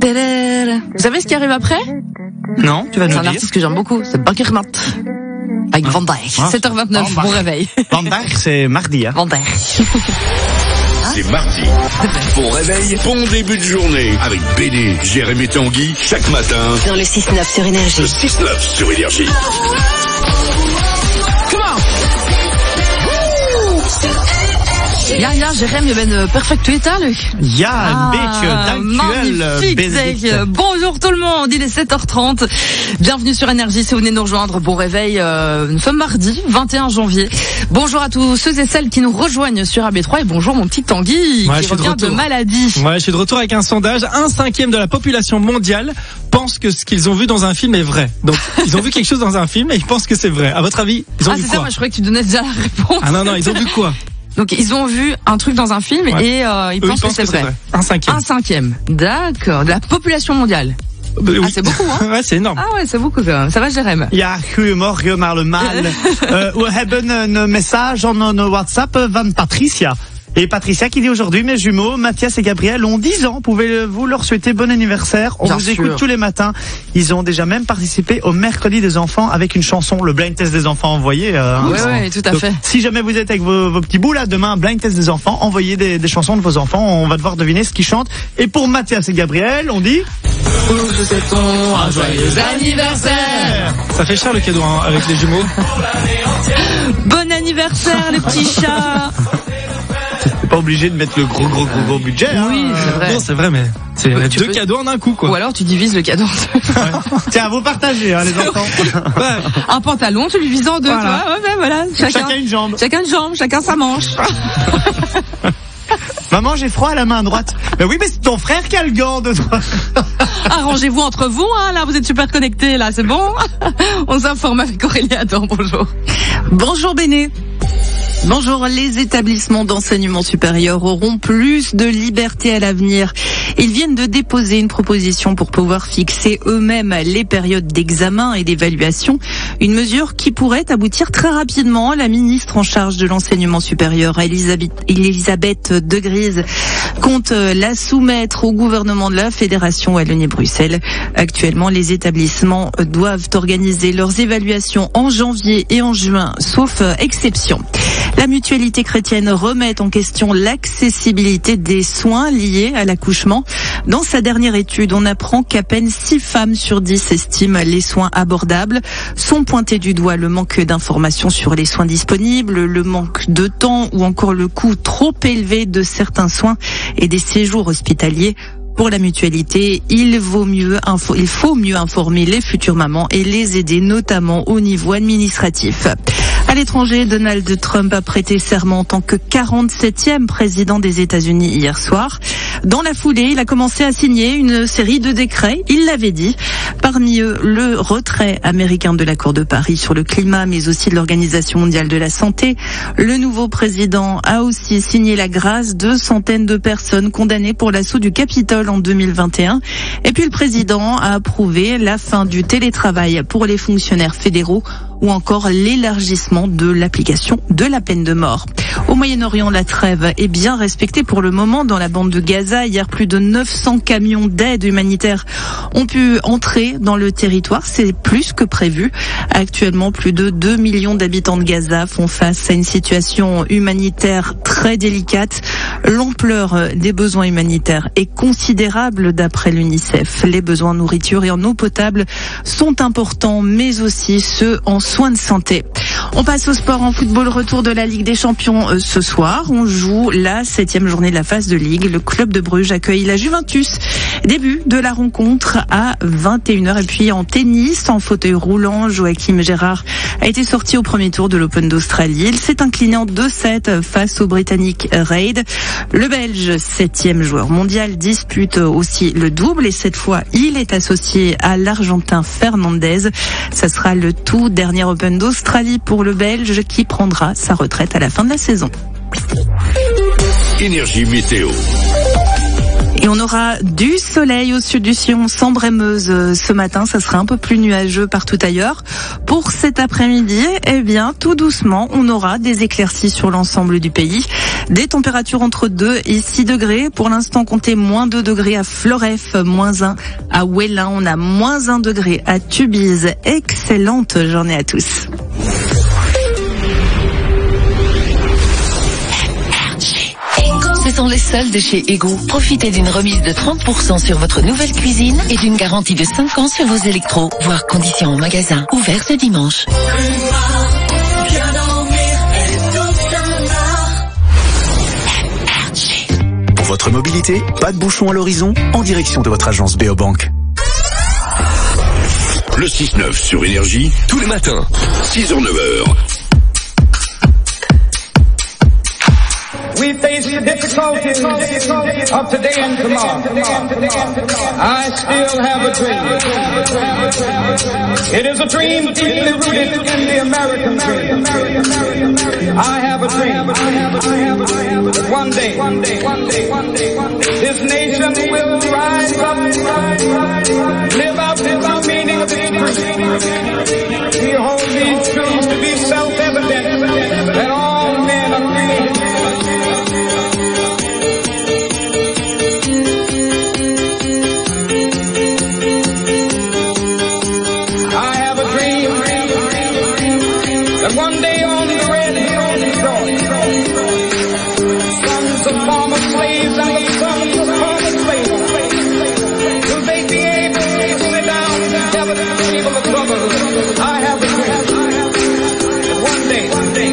Vous savez ce qui arrive après? Non, tu vas nous dire. C'est un dire. artiste que j'aime beaucoup, c'est Bakermat. Avec Van Dijk. Ah, sept heures vingt-neuf, Van bon Dijk. réveil. Van Dijk, c'est mardi. Hein. Van Dijk. C'est mardi. Bon réveil, bon début de journée. Avec Béné, Jérémy et Tanguy, chaque matin. Dans le six neuf sur Énergie. Le six neuf sur Énergie. Ja, ja, Jérém, je ben perfect uurtalig. Ja, een beetje. Dankjewel, magnifique, Bénédicte. zeg. Bonjour tout le monde, il est sept heures trente. Bienvenue sur Énergie, si vous venez nous rejoindre, bon réveil. Euh, nous sommes mardi, vingt et un janvier. Bonjour à tous ceux et celles qui nous rejoignent sur A B trois et bonjour mon petit Tanguy, Ouais, qui je suis de revient de, retour. maladie. Ouais, je suis de retour avec un sondage. Un cinquième de la population mondiale pense que ce qu'ils ont vu dans un film est vrai. Donc, ils ont vu quelque chose dans un film et ils pensent que c'est vrai. À votre avis, ils ont Ah, vu c'est quoi? ça, moi je croyais que tu donnais déjà la réponse. Ah non, non, ils ont vu quoi? Donc ils ont vu un truc dans un film Ouais. et euh, ils Eux, pensent que c'est vrai. Un cinquième. Un cinquième. D'accord. De la population mondiale. Euh, Ah, oui. c'est beaucoup, hein? Ouais, c'est énorme. Ah ouais, c'est beaucoup quand même. Ça va, Jérém? Ja, goedemorgen, maar le mal. Euh, we hebben een message en een WhatsApp van Patricia. Et Patricia qui dit aujourd'hui, mes jumeaux, Mathias et Gabriel ont dix ans. Pouvez-vous leur souhaiter bon anniversaire? On Bien vous sûr. écoute tous les matins. Ils ont déjà même participé au mercredi des enfants avec une chanson, le blind test des enfants envoyé. Euh, Ouais, hein. ouais, tout à Donc, fait. Si jamais vous êtes avec vos, vos petits bouts là, demain, blind test des enfants, envoyez des, des chansons de vos enfants. On va devoir deviner ce qu'ils chantent. Et pour Mathias et Gabriel, on dit... Nous vous souhaitons un joyeux anniversaire. Ça fait cher le cadeau hein, avec les jumeaux. Bon anniversaire, les petits chats. C'est pas obligé de mettre le gros, gros, gros, gros budget. Hein. Oui, c'est vrai. Non, c'est vrai, mais c'est peux- tu deux peux- cadeaux en un coup, quoi. Ou alors tu divises le cadeau en deux. Tiens, vous partagez, hein, les enfants. Ouais. Un pantalon, tu le divises en deux, Voilà. toi. Ouais, ouais, voilà. Chacun, Chacun une jambe. Chacun une jambe, chacun sa manche. Maman, j'ai froid à la main droite. Mais oui, mais c'est ton frère qui a le gant de toi. Arrangez-vous entre vous, hein. Là, vous êtes super connectés, là, c'est bon. On s'informe avec Aurélie Adam, bonjour. Bonjour Béné. Bonjour, les établissements d'enseignement supérieur auront plus de liberté à l'avenir. Ils viennent de déposer une proposition pour pouvoir fixer eux-mêmes les périodes d'examen et d'évaluation. Une mesure qui pourrait aboutir très rapidement. La ministre en charge de l'enseignement supérieur, Elisabeth, Elisabeth De Gries, compte la soumettre au gouvernement de la Fédération Wallonie-Bruxelles. Actuellement, les établissements doivent organiser leurs évaluations en janvier et en juin, sauf exception. La mutualité chrétienne remet en question l'accessibilité des soins liés à l'accouchement. Dans sa dernière étude, on apprend qu'à peine six femmes sur dix estiment les soins abordables. Sont pointés du doigt le manque d'informations sur les soins disponibles, le manque de temps ou encore le coût trop élevé de certains soins et des séjours hospitaliers. Pour la mutualité, il vaut mieux info, il faut mieux informer les futures mamans et les aider, notamment au niveau administratif. À l'étranger, Donald Trump a prêté serment en tant que quarante-septième président des États-Unis hier soir. Dans la foulée, il a commencé à signer une série de décrets, il l'avait dit. Parmi eux, le retrait américain de l'accord de Paris sur le climat, mais aussi de l'Organisation mondiale de la santé. Le nouveau président a aussi signé la grâce de centaines de personnes condamnées pour l'assaut du Capitole en deux mille vingt et un. Et puis le président a approuvé la fin du télétravail pour les fonctionnaires fédéraux ou encore l'élargissement de l'application de la peine de mort. Au Moyen-Orient, la trêve est bien respectée pour le moment dans la bande de Gaza. Hier, plus de neuf cents camions d'aide humanitaire ont pu entrer dans le territoire. C'est plus que prévu. Actuellement, plus de deux millions d'habitants de Gaza font face à une situation humanitaire très délicate. L'ampleur des besoins humanitaires est considérable d'après l'UNICEF. Les besoins en nourriture et en eau potable sont importants, mais aussi ceux en soins de santé. On passe au sport en football, retour de la Ligue des Champions euh, ce soir. On joue la septième journée de la phase de Ligue. Le club de Bruges accueille la Juventus. Début de la rencontre à vingt et une heures. Et puis en tennis, en fauteuil roulant, Joachim Gérard a été sorti au premier tour de l'Open d'Australie. Il s'est incliné en deux sept face au Britannique Reid. Le Belge, septième joueur mondial, dispute aussi le double et cette fois, il est associé à l'Argentin Fernandez. Ça sera le tout dernier Open d'Australie pour le Belge qui prendra sa retraite à la fin de la saison. Énergie météo. Et on aura du soleil au sud du Sion, Sambre-et-Meuse ce matin. Ça sera un peu plus nuageux partout ailleurs. Pour cet après-midi, eh bien, tout doucement, on aura des éclaircies sur l'ensemble du pays. Des températures entre deux et six degrés. Pour l'instant, comptez moins deux degrés à Floref, moins un à Ouélin. On a moins un degré à Tubize. Excellente journée à tous. sont les soldes chez Ego. Profitez d'une remise de trente pour cent sur votre nouvelle cuisine et d'une garantie de cinq ans sur vos électros. Voir conditions au magasin. Ouvert ce dimanche. Pour votre mobilité, pas de bouchon à l'horizon, en direction de votre agence Béobank. Le six neuf sur Énergie, tous les matins, six heures neuf heures. We face the difficulties of today and tomorrow. I still have a dream. It is a dream deeply rooted in the American dream. I have a dream that one day this nation will rise up, live out the meaning of its creed. We hold these truths to be self-evident that all men are created. One day on the red hills of Georgia, sons of former slaves and the sons of former slaves will they be able to sit down together at the table of brotherhood. I have a dream that one day, one day,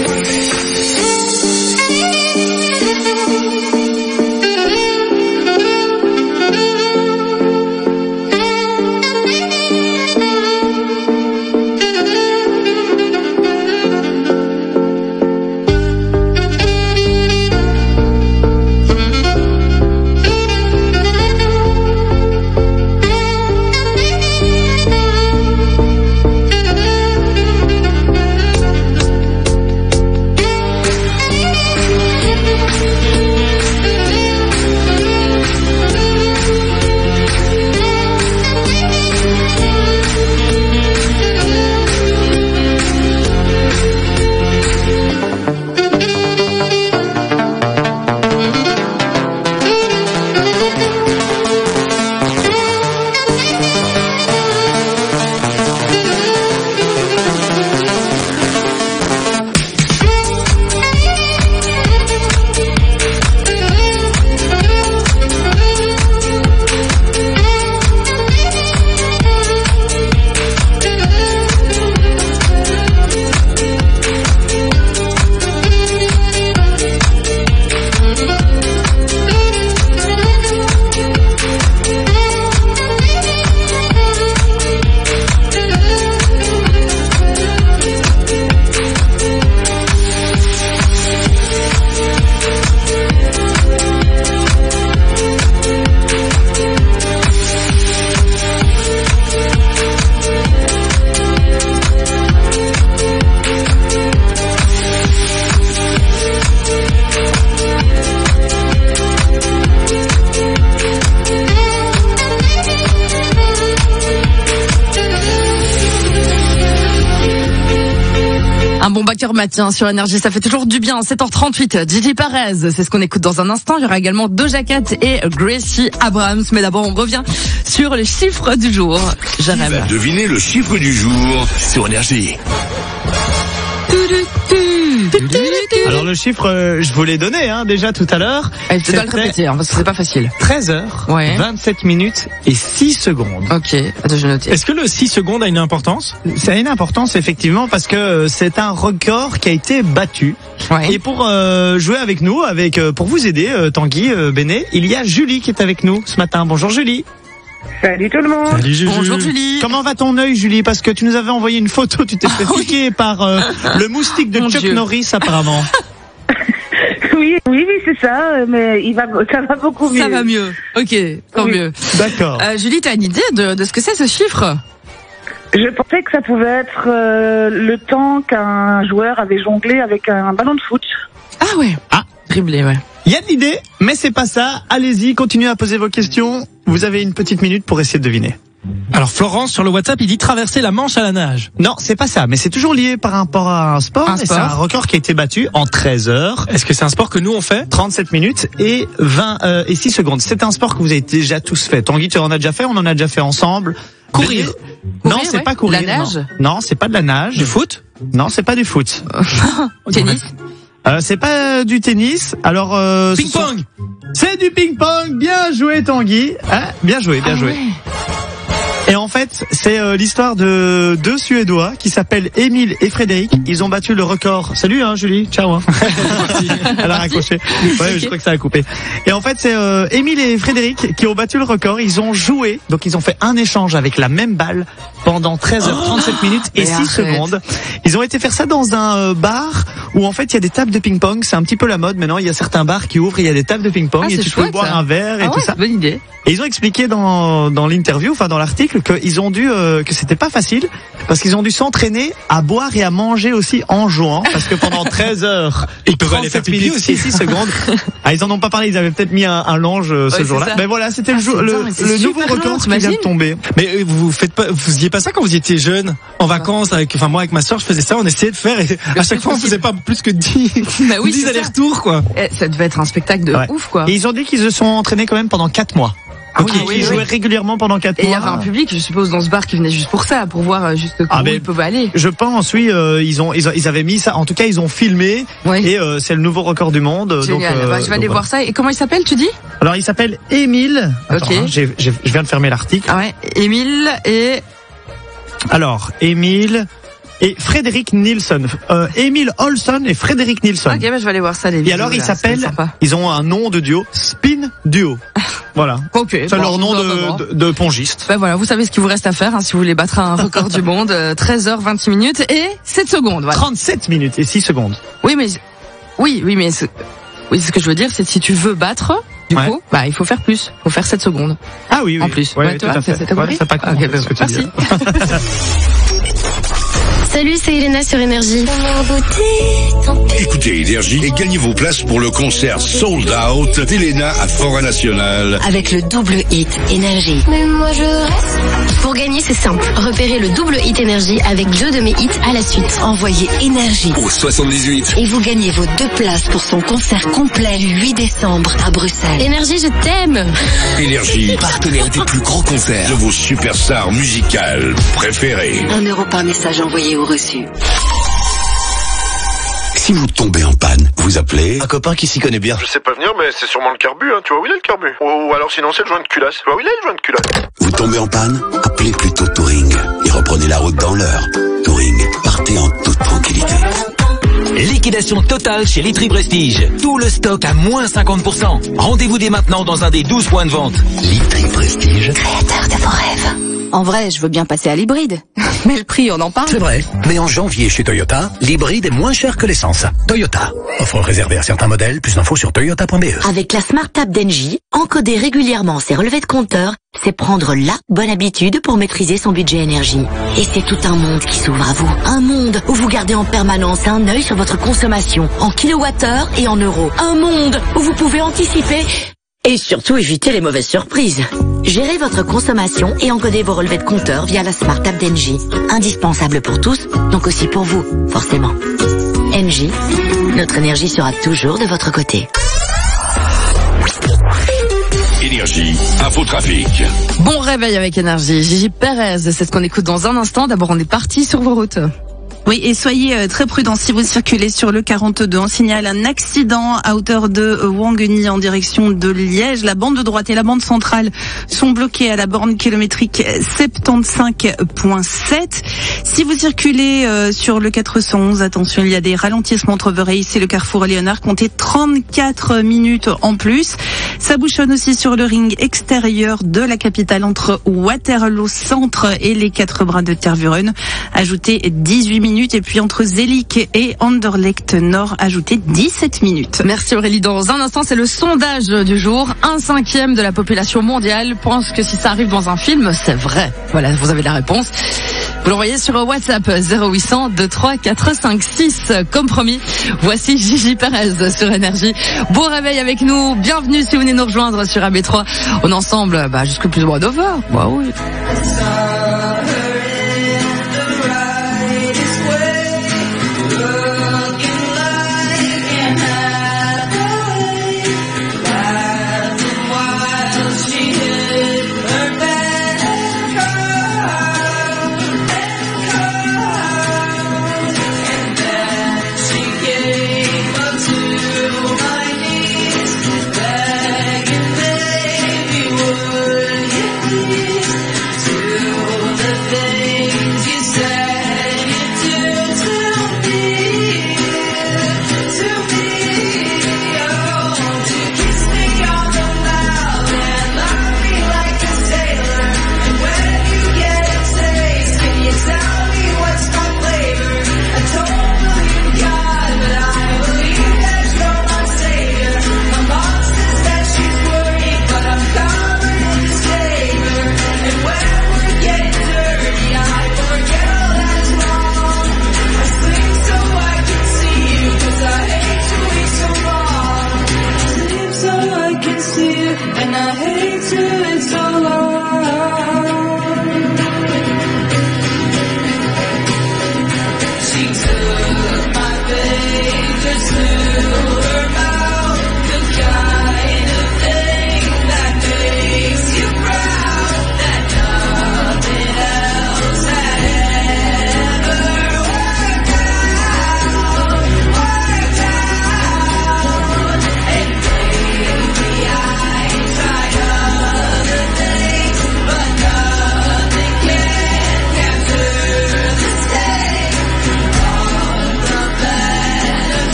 Cœur matin sur Énergie, ça fait toujours du bien. sept heures trente-huit, Gigi Perez, c'est ce qu'on écoute dans un instant. Il y aura également Doja Cat et Gracie Abrams. Mais d'abord, on revient sur les chiffres du jour. J'aime. Qui va deviner le chiffre du jour sur Énergie? Alors le chiffre, euh, je vous l'ai donné hein, déjà tout à l'heure. Eh, tu dois le répéter, hein, parce que c'est pas facile. treize heures, ouais. vingt-sept minutes et six secondes. Ok, attends, je note. Est-ce que le six secondes a une importance? Ça a une importance effectivement parce que c'est un record qui a été battu. Ouais. Et pour euh, jouer avec nous, avec euh, pour vous aider, euh, Tanguy, euh, Béné, il y a Julie qui est avec nous ce matin. Bonjour Julie. Salut tout le monde. Salut Julie. Bonjour Julie. Comment va ton œil Julie? Parce que tu nous avais envoyé une photo, tu t'es fait ah, piquer oui. par euh, le moustique de Mon Chuck Dieu. Norris apparemment. Oui, oui, oui, c'est ça, mais il va, ça va beaucoup mieux. Ça va mieux. Ok, tant oui. mieux. D'accord. Euh, Julie, t'as une idée de, de ce que c'est ce chiffre? Je pensais que ça pouvait être euh, le temps qu'un joueur avait jonglé avec un ballon de foot. Ah ouais. Ah, dribblé, ouais. Il y a de l'idée, mais c'est pas ça. Allez-y, continuez à poser vos questions. Vous avez une petite minute pour essayer de deviner. Alors Florence sur le WhatsApp, il dit traverser la Manche à la nage. Non, c'est pas ça, mais c'est toujours lié par rapport à un sport. Un et sport. c'est un record qui a été battu en treize heures. Est-ce que c'est un sport que nous on fait? trente-sept minutes et vingt euh, et six secondes. C'est un sport que vous avez déjà tous fait. Tanguy, tu en as déjà fait, on en a déjà fait ensemble. Courir. Non, Courir, c'est ouais. pas courir. La nage. Non, non c'est pas de la nage. Du foot? Non, c'est pas du foot. Tennis. Euh, c'est pas du tennis. Alors euh, ping pong. C'est du ping pong. Bien joué Tanguy. Hein, bien joué, bien ah joué. Ouais. Et en fait, c'est euh, l'histoire de deux Suédois qui s'appellent Émile et Frédéric. Ils ont battu le record. Salut, hein, Julie. Ciao. Hein. Elle a raccroché. Ouais, je crois que ça a coupé. Et en fait, c'est euh, Émile et Frédéric qui ont battu le record. Ils ont joué, donc ils ont fait un échange avec la même balle pendant treize heures trente-sept minutes et six secondes. Ils ont été faire ça dans un euh, bar où en fait il y a des tables de ping-pong. C'est un petit peu la mode maintenant. Il y a certains bars qui ouvrent, il y a des tables de ping-pong ah, et tu chouette, peux boire ça. Un verre et ah tout ouais, ça. Bonne idée. Et ils ont expliqué dans dans l'interview, enfin dans l'article, qu'ils ont dû euh, que c'était pas facile parce qu'ils ont dû s'entraîner à boire et à manger aussi en jouant parce que pendant treize heures ils peuvent aller faire pipi aussi. Et six secondes. Ah, ils en ont pas parlé. Ils avaient peut-être mis un, un linge euh, ce ouais, jour-là. Mais voilà, c'était ah, le, jour, le, le nouveau record qui vient de tomber. Mais vous faites pas, vous faisiez pas ça quand vous étiez jeune en vacances avec, enfin moi avec ma sœur, je faisais ça. On essayait de faire et à chaque fois on faisait pas plus que dix, bah oui, dix allers-retours quoi. Et ça devait être un spectacle de ouais. ouf quoi. Et ils ont dit qu'ils se sont entraînés quand même pendant quatre mois. Donc ah, oui, ils jouaient oui. régulièrement pendant quatre mois. Et il y avait un public, je suppose, dans ce bar qui venait juste pour ça, pour voir juste ah, où ils pouvaient aller. Je pense, oui, euh, ils ont, ils ont, ils avaient mis ça. En tout cas, ils ont filmé. Oui. Et euh, c'est le nouveau record du monde. Génial. Donc, euh, bah, je vais aller voir ça. Et comment il s'appelle, tu dis? Alors, il s'appelle Émile. Ok. Attends, hein, j'ai, j'ai, je viens de fermer l'article. Ah ouais. Émile et. Alors, Émile. Et Frédéric Nilsson, euh, Émile Olsson et Frédéric Nilsson. Ok, bah je vais aller voir ça. Les et alors ils s'appellent, ils ont un nom de duo, Spin Duo. Voilà. Ok. C'est bon, leur nom de, de, de pongiste. Ben voilà, vous savez ce qu'il vous reste à faire hein, si vous voulez battre un record du monde. treize heures vingt-six minutes et sept secondes. Voilà. trente-sept minutes et six secondes. Oui, mais oui, oui, mais c'est... oui, ce que je veux dire, c'est que si tu veux battre. Du ouais. coup, bah il faut faire plus, il faut faire sept secondes. Ah oui, oui. En plus. Ouais, ouais, tout à fait. C'est ouais, pas compris okay, ce que tu merci. dis. Salut, c'est Elena sur Énergie. Écoutez Énergie et gagnez vos places pour le concert Sold Out d'Elena à Forêt Nationale. Avec le double hit Énergie. Mais moi je reste. Pour gagner, c'est simple. Repérez le double hit Énergie avec deux de mes hits à la suite. Envoyez Énergie au soixante-dix-huit. Et vous gagnez vos deux places pour son concert complet le huit décembre à Bruxelles. Énergie, je t'aime. Énergie, partenaire des plus grands concerts de vos superstars musicales préférées. Un euro par message envoyé au reçu. Si vous tombez en panne, vous appelez... Un copain qui s'y connaît bien. Je sais pas venir, mais c'est sûrement le carbu, hein. Tu vois où il est le carbu? Ou, ou alors sinon c'est le joint de culasse. Tu vois où il est le joint de culasse? Vous tombez en panne? Appelez plutôt Touring et reprenez la route dans l'heure. Touring, partez en toute tranquillité. Liquidation totale chez Litry Prestige. Tout le stock à moins cinquante pour cent. Rendez-vous dès maintenant dans un des douze points de vente. Litry Prestige. Créateur de vos rêves. En vrai, je veux bien passer à l'hybride. Mais le prix, on en parle. C'est vrai. Mais en janvier, chez Toyota, l'hybride est moins cher que l'essence. Toyota. Offre réservée à certains modèles. Plus d'infos sur toyota point b e. Avec la Smart Tab d'Engie, encoder régulièrement ses relevés de compteur, c'est prendre la bonne habitude pour maîtriser son budget énergie. Et c'est tout un monde qui s'ouvre à vous. Un monde où vous gardez en permanence un œil sur votre consommation, en kilowattheure et en euros. Un monde où vous pouvez anticiper... et surtout éviter les mauvaises surprises. Gérez votre consommation et encodez vos relevés de compteur via la Smart App d'Engie. Indispensable pour tous, donc aussi pour vous, forcément. Engie, notre énergie sera toujours de votre côté. Énergie, infotrafic. Bon réveil avec Énergie. Gigi Pérez, c'est ce qu'on écoute dans un instant. D'abord, on est parti sur vos routes. Oui, et soyez très prudents si vous circulez sur le quarante-deux. On signale un accident à hauteur de Ouangani en direction de Liège. La bande de droite et la bande centrale sont bloquées à la borne kilométrique soixante-quinze virgule sept. Si vous circulez euh, sur le quatre cent onze, attention, il y a des ralentissements entre Vereis et le carrefour Léonard. Comptez trente-quatre minutes en plus. Ça bouchonne aussi sur le ring extérieur de la capitale entre Waterloo Centre et les quatre bras de Tervuren. Ajoutez dix-huit minutes. Et puis entre Zelik et Anderlecht Nord, ajoutez dix-sept minutes. Merci Aurélie. Dans un instant, c'est le sondage du jour. Un cinquième de la population mondiale pense que si ça arrive dans un film, c'est vrai. Voilà, vous avez la réponse. Vous l'envoyez sur WhatsApp zéro huit cent deux trois quatre cinq six. Comme promis, voici Gigi Pérez sur Énergie. Bon réveil avec nous. Bienvenue si vous venez nous rejoindre sur A B trois. On est ensemble bah, jusqu'au plus ou moins neuf heures. Bah oui.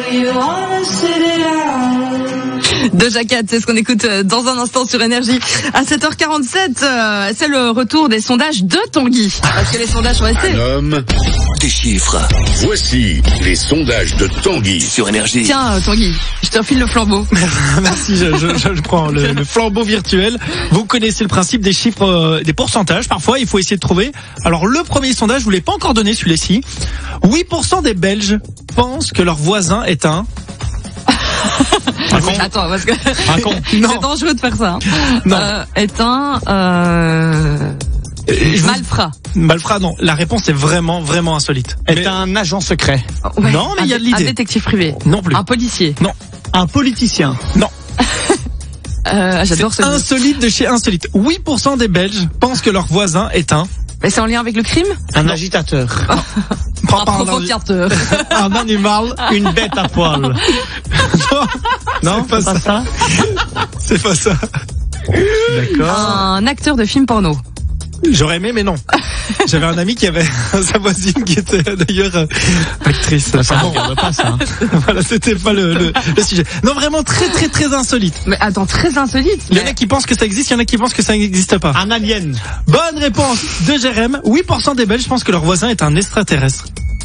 Doja Cat, c'est ce qu'on écoute dans un instant sur Énergie. À sept heures quarante-sept, euh, c'est le retour des sondages de Tanguy. Parce que les sondages sont restés. Un homme, des chiffres. Voici les sondages de Tanguy sur Énergie. Tiens, euh, Tanguy, je te refile le flambeau. Merci, je, je, je prends le, le flambeau virtuel. Vous connaissez le principe des chiffres, euh, des pourcentages. Parfois, il faut essayer de trouver. Alors, le premier sondage, je vous l'ai pas encore donné, celui-ci. huit pour cent des Belges pensent que leur voisin est un... Un con. Attends, parce que un con. C'est dangereux de faire ça. Non. Euh, est un euh... malfrat. Malfrat, non. La réponse est vraiment, vraiment insolite. Est mais... un agent secret. Ouais. Non, mais il y a de l'idée. Un détective privé. Non plus. Un policier. Non. Un politicien. Non. euh, J'adore ce insolite de chez insolite. huit pour cent des Belges pensent que leur voisin est un... Mais c'est en lien avec le crime? Un non. agitateur. Un provocateur. Un animal. Une bête à poil. Non, non, c'est pas, pas ça. ça. C'est pas ça. D'accord. Un acteur de film porno. J'aurais aimé, mais non. J'avais un ami qui avait sa voisine qui était d'ailleurs euh, actrice. Ça ne regarde pas ça. Hein. Voilà, c'était pas le, le, le sujet. Non, vraiment très très très insolite. Mais attends, très insolite. Il y en mais... a qui pensent que ça existe, il y en a qui pensent que ça n'existe pas. Un alien. Bonne réponse de Jérém. huit pour cent des Belges pensent que leur voisin est un extraterrestre.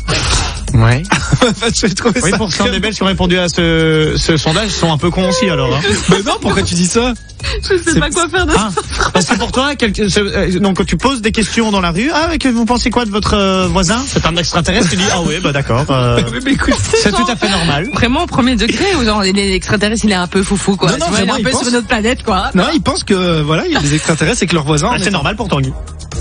Ouais. J'ai trouvé huit pour cent des Belges qui ont répondu à ce, ce sondage sont un peu cons aussi alors. Hein. Mais non, pourquoi tu dis ça? Je sais pas quoi faire de ça. Ah, parce que pour toi, quelque, euh, donc quand tu poses des questions dans la rue, ah, que vous pensez quoi de votre euh, voisin? C'est un extraterrestre. Tu dis ah ouais, bah d'accord. Euh, mais, mais écoute, c'est tout à fait normal. Vraiment au premier degré ou genre l'extraterrestre il est un peu foufou quoi. Non, non, tu vois, vraiment, il est un peu pense... sur une autre planète quoi. Non, ils pensent que voilà, il y a des extraterrestres et que leurs voisins. Ah, c'est normal pour Tanguy.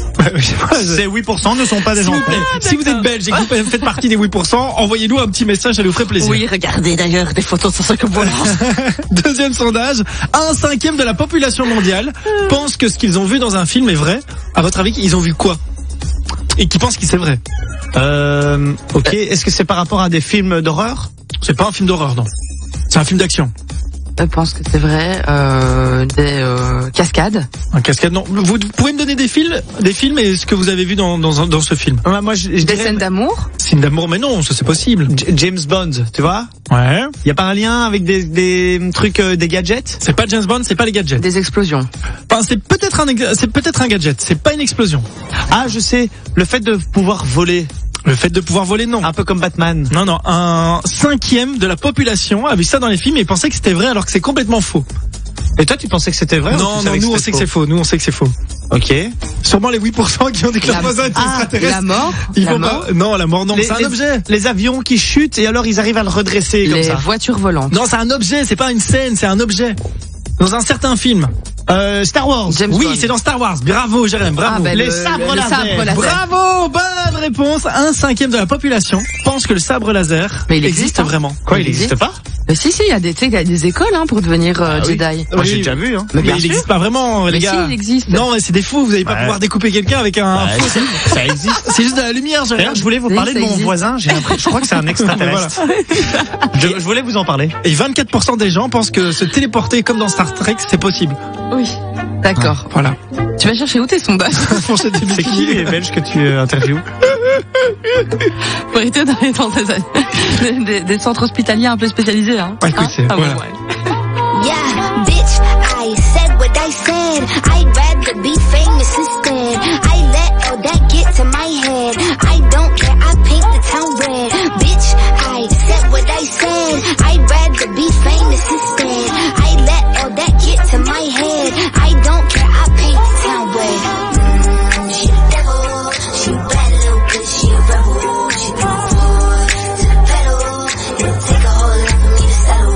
Ces huit pour cent ne sont pas des gens. Ah, si vous êtes belge et que vous faites partie des huit pour cent, envoyez-nous un petit message, ça nous ferait plaisir. Oui, regardez d'ailleurs des photos de ça que voilà. Deuxième sondage, un cinquième de la population mondiale pense que ce qu'ils ont vu dans un film est vrai. À votre avis, ils ont vu quoi? Et qui pensent que c'est vrai? Euh, ok, est-ce que c'est par rapport à des films d'horreur? C'est pas un film d'horreur, non. C'est un film d'action. Je pense que c'est vrai. Euh, des euh, cascades. Un cascade, non. Vous, vous pouvez me donner des films, des films et ce que vous avez vu dans dans, dans ce film. Ouais, moi, je, je des dirais... scènes d'amour. Scènes d'amour, mais non, ça c'est possible. J- James Bond, tu vois? Ouais. Il y a pas un lien avec des des trucs, euh, des gadgets? C'est pas James Bond, c'est pas les gadgets. Des explosions. Enfin, c'est peut-être un, c'est peut-être un gadget. C'est pas une explosion. Ah, je sais. Le fait de pouvoir voler. Le fait de pouvoir voler, non. Un peu comme Batman. Non, non. Un cinquième de la population a vu ça dans les films et pensait que c'était vrai alors que c'est complètement faux. Et toi, tu pensais que c'était vrai? Non, non, nous on sait que c'est faux. Nous on sait que c'est faux. Ok. Sûrement les huit pour cent qui ont dit que leur voisin était extraterrestre. La mort. Ils la vont mort. pas. Non, la mort, non. Les, c'est un les, objet. Les avions qui chutent et alors ils arrivent à le redresser comme les ça. Les voitures volantes. Non, c'est un objet. C'est pas une scène. C'est un objet. Dans un certain film. Euh, Star Wars. James oui, Bond. C'est dans Star Wars. Bravo, Jérém. Bravo. Ah, ben les le, sabres le, laser. Le sabre laser. Bravo. Bonne réponse. Un cinquième de la population pense que le sabre laser Mais il existe, existe hein. vraiment. Quoi, il n'existe pas? Mais si, si, il y a des, il y a des écoles hein, pour devenir euh, ah, Jedi. Oui. Moi, j'ai déjà vu. Hein. Mais, mais il n'existe pas vraiment, les mais gars. Si, il existe. Non, mais c'est des fous. Vous n'allez pas ouais. pouvoir découper quelqu'un avec un. Ouais, faux. Ça existe. C'est juste de la lumière. D'ailleurs, je voulais vous parler de mon existe. voisin. J'ai l'impression, je crois que c'est un extraterrestre. je, je voulais vous en parler. Et vingt-quatre pour cent des gens pensent que se téléporter comme dans Star Trek, c'est possible. Oui. D'accord. Ah, voilà. Tu vas chercher où tes sondages? C'est qui les Belges que tu euh, interviews? Faut arrêter d'aller dans des, des, des centres hospitaliers un peu spécialisés. Hein. Ah, écoute, c'est, ah, voilà. bon, ouais. Yeah, bitch, I said what I said. I'd rather be famous instead. I let all that get to my head. I don't care, I paint the town red. Bitch, I said what I said. I'd rather be famous instead. I let all that get to my head. I don't care, I paint the town red. Mm, she the devil, she a bad little bitch, she a rebel. She put her foot to the pedal. It'll take a whole lot for me to settle.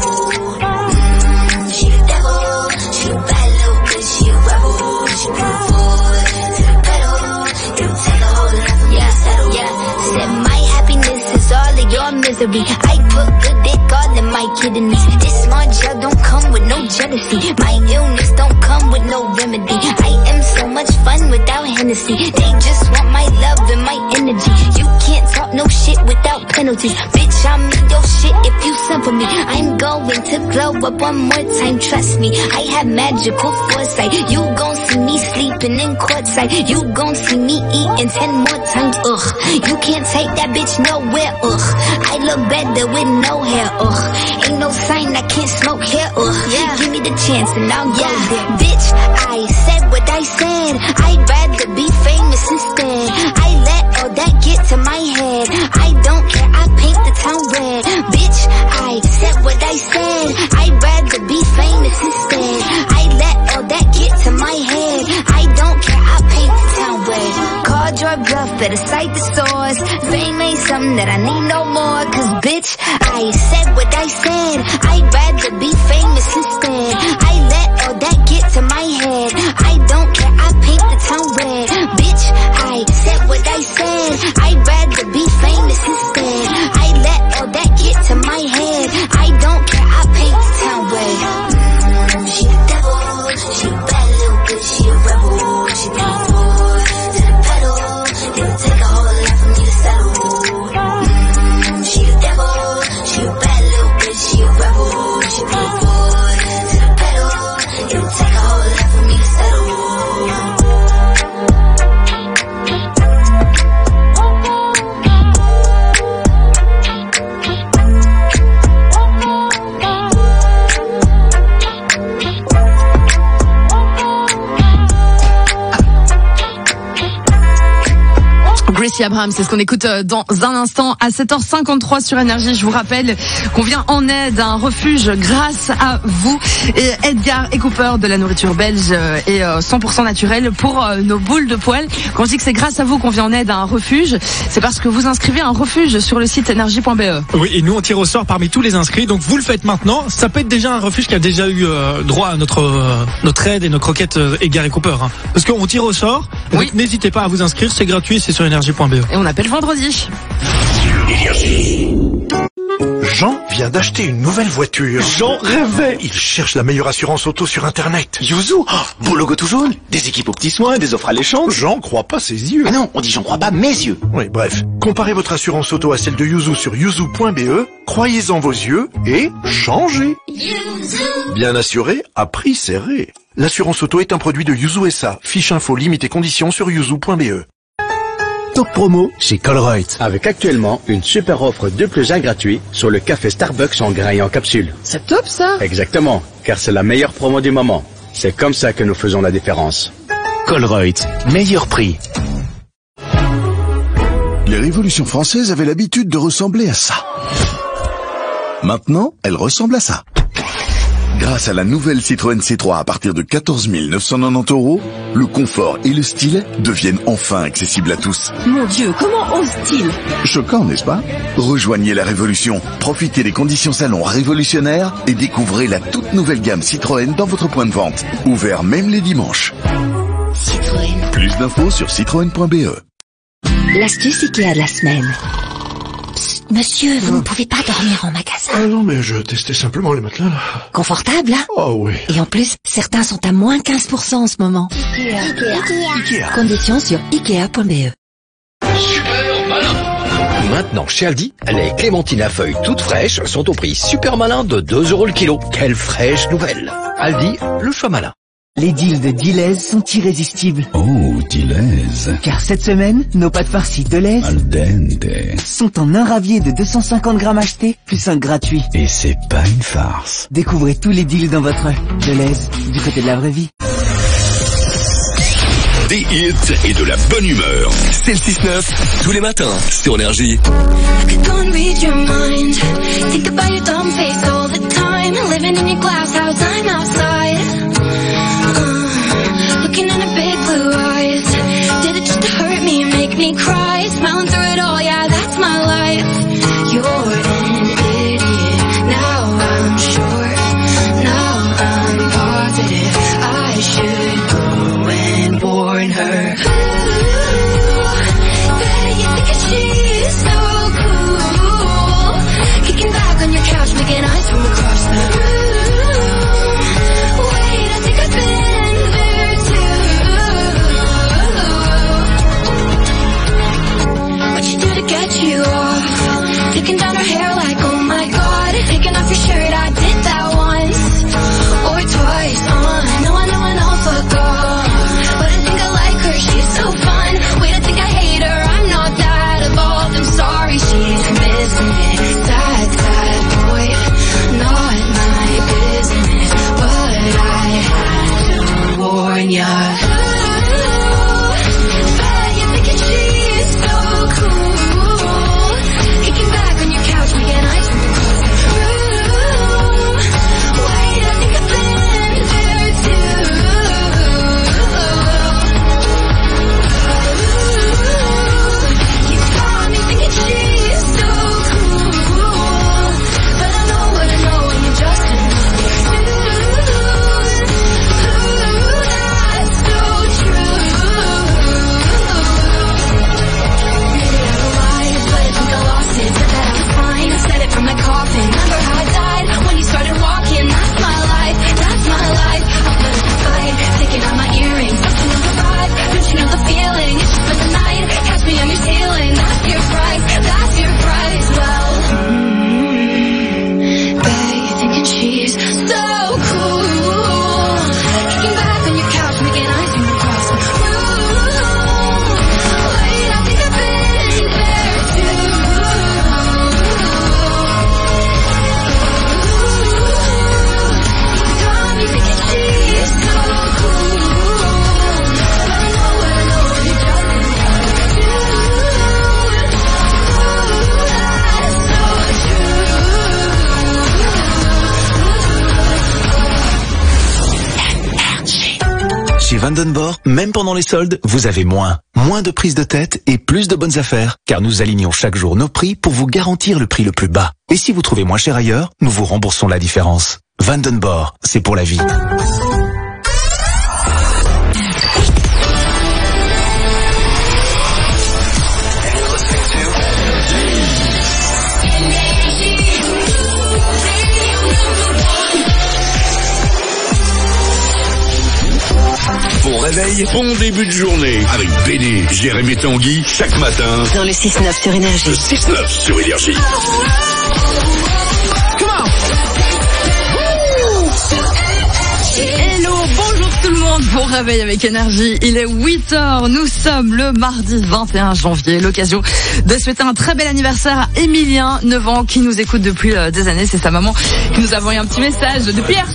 Mm, she the devil, she a bad little bitch, she a rebel. She put her foot to the pedal. It'll take a whole lot for me to settle. Yeah, said my happiness is all of your misery. I put good dick all in my kidneys. This smart gel don't come with no jealousy. My illness don't come with no remedy. I am so much fun without Hennessy. They just want my love and my energy. You can't talk no shit without penalties. Bitch, I'm in your shit if you send for me. I'm going going to glow up one more time, trust me. I have magical foresight. You gon' see me sleeping in courtside. You gon' see me eating ten more times, ugh. You can't take that bitch nowhere, ugh. I look better with no hair, ugh. Ain't no sign I can't smoke here, ugh. Yeah. Give me the chance and I'll go yeah. there. Bitch, I said what I said. I'd rather be famous instead. I let all that get to my head. I don't care, I paint the town red. Bitch, I said what I said. I'd rather be famous instead. I let all that get to my head. I don't care, I paint the town red. Called your bluff, better cite the source. Fame ain't something that I need no more. Cause bitch, I said what I said. I'd rather be famous instead. I let all that get to my head. I don't care, I paint the town red. Bitch, I said what I said. I'd rather be famous instead. I let all that get to my head. I don't care, I paint the town red. Mm, she the devil, she a bad little bitch, she a rebel. She never fall to the pedal. It would take a whole lot for me to settle. Mm, she the devil, she a bad little bitch, she a rebel. She never fall to the pedal. It would take a whole lot for me to settle. Gracie Abraham, c'est ce qu'on écoute dans un instant à sept heures cinquante-trois sur Énergie. Je vous rappelle qu'on vient en aide à un refuge grâce à vous. Et Edgar et Cooper de la nourriture belge et cent pour cent naturelle pour nos boules de poils. Quand je dis que c'est grâce à vous qu'on vient en aide à un refuge, c'est parce que vous inscrivez un refuge sur le site énergie point b e. Oui, et nous on tire au sort parmi tous les inscrits. Donc vous le faites maintenant. Ça peut être déjà un refuge qui a déjà eu euh, droit à notre euh, notre aide et notre requête euh, Edgar et Cooper. Hein. Parce qu'on tire au sort. Oui. Donc n'hésitez pas à vous inscrire, c'est gratuit, c'est sur énergie point b e. Et on appelle vendredi. Jean vient d'acheter une nouvelle voiture. Jean rêvait. Il cherche la meilleure assurance auto sur Internet. Yuzu, oh, beau logo tout jaune, des équipes aux petits soins, des offres alléchantes. Jean croit pas ses yeux. Ah non, on dit j'en crois pas mes yeux. Oui, bref. Comparez votre assurance auto à celle de Yuzu sur yuzu point b e, croyez-en vos yeux et changez. Yuzu. Bien assuré, à prix serré. L'assurance auto est un produit de Yuzu S A. Fiche info, limite et conditions sur yuzu point b e. Top promo chez Colruyt, avec actuellement une super offre deux plus un gratuit sur le café Starbucks en grains et en capsule. C'est top ça. Exactement, car c'est la meilleure promo du moment. C'est comme ça que nous faisons la différence. Colruyt, meilleur prix. Les révolutions françaises avaient l'habitude de ressembler à ça. Maintenant, elles ressemblent à ça. Grâce à la nouvelle Citroën C trois à partir de quatorze mille neuf cent quatre-vingt-dix euros, le confort et le style deviennent enfin accessibles à tous. Mon Dieu, comment ose-t-il? Choquant, n'est-ce pas? Rejoignez la révolution, profitez des conditions salon révolutionnaires et découvrez la toute nouvelle gamme Citroën dans votre point de vente. Ouvert même les dimanches. Citroën. Plus d'infos sur citroën point b e. L'astuce Ikea de la semaine. Monsieur, vous ne pouvez pas dormir en magasin. Ah non, mais je testais simplement les matelas, là. Confortable, hein? Oh oui. Et en plus, certains sont à moins quinze pour cent en ce moment. Ikea. Ikea. Ikea. Conditions sur ikea point b e. Super malin. Maintenant, chez Aldi, les clémentines à feuilles toutes fraîches sont au prix super malin de deux euros le kilo. Quelle fraîche nouvelle. Aldi, le choix malin. Les deals de Deleuze sont irrésistibles. Oh, Deleuze. Car cette semaine, nos pâtes farcies Deleuze Al dente. sont en un ravier de deux cent cinquante grammes achetés, plus un gratuit. Et c'est pas une farce. Découvrez tous les deals dans votre Deleuze, du côté de la vraie vie. Des hits et de la bonne humeur. C'est le six neuf, tous les matins, sur Énergie. Looking in her big blue eyes, did it just to hurt me and make me cry? Smiling through it all, yeah, that's my life. You're an idiot, now I'm sure, now I'm positive. I should go and warn her. Ooh, bet you think she's so cool, kicking back on your couch, making eyes from across the room. Wait, I think I've been there too. Chez Vandenborg, même pendant les soldes, vous avez moins. Moins de prise de tête et plus de bonnes affaires, car nous alignons chaque jour nos prix pour vous garantir le prix le plus bas. Et si vous trouvez moins cher ailleurs, nous vous remboursons la différence. Vandenborg, c'est pour la vie. Bon réveil, bon début de journée. Avec Béné, Jérémy et Tanguy, chaque matin. Dans le six neuf sur Énergie. Le six neuf sur Énergie. Hello, bonjour tout le monde, bon réveil avec Énergie, il est huit heures, nous sommes le mardi vingt et un janvier, l'occasion de souhaiter un très bel anniversaire à Emilien, neuf ans, qui nous écoute depuis euh, des années, c'est sa maman qui nous a envoyé un petit message depuis hier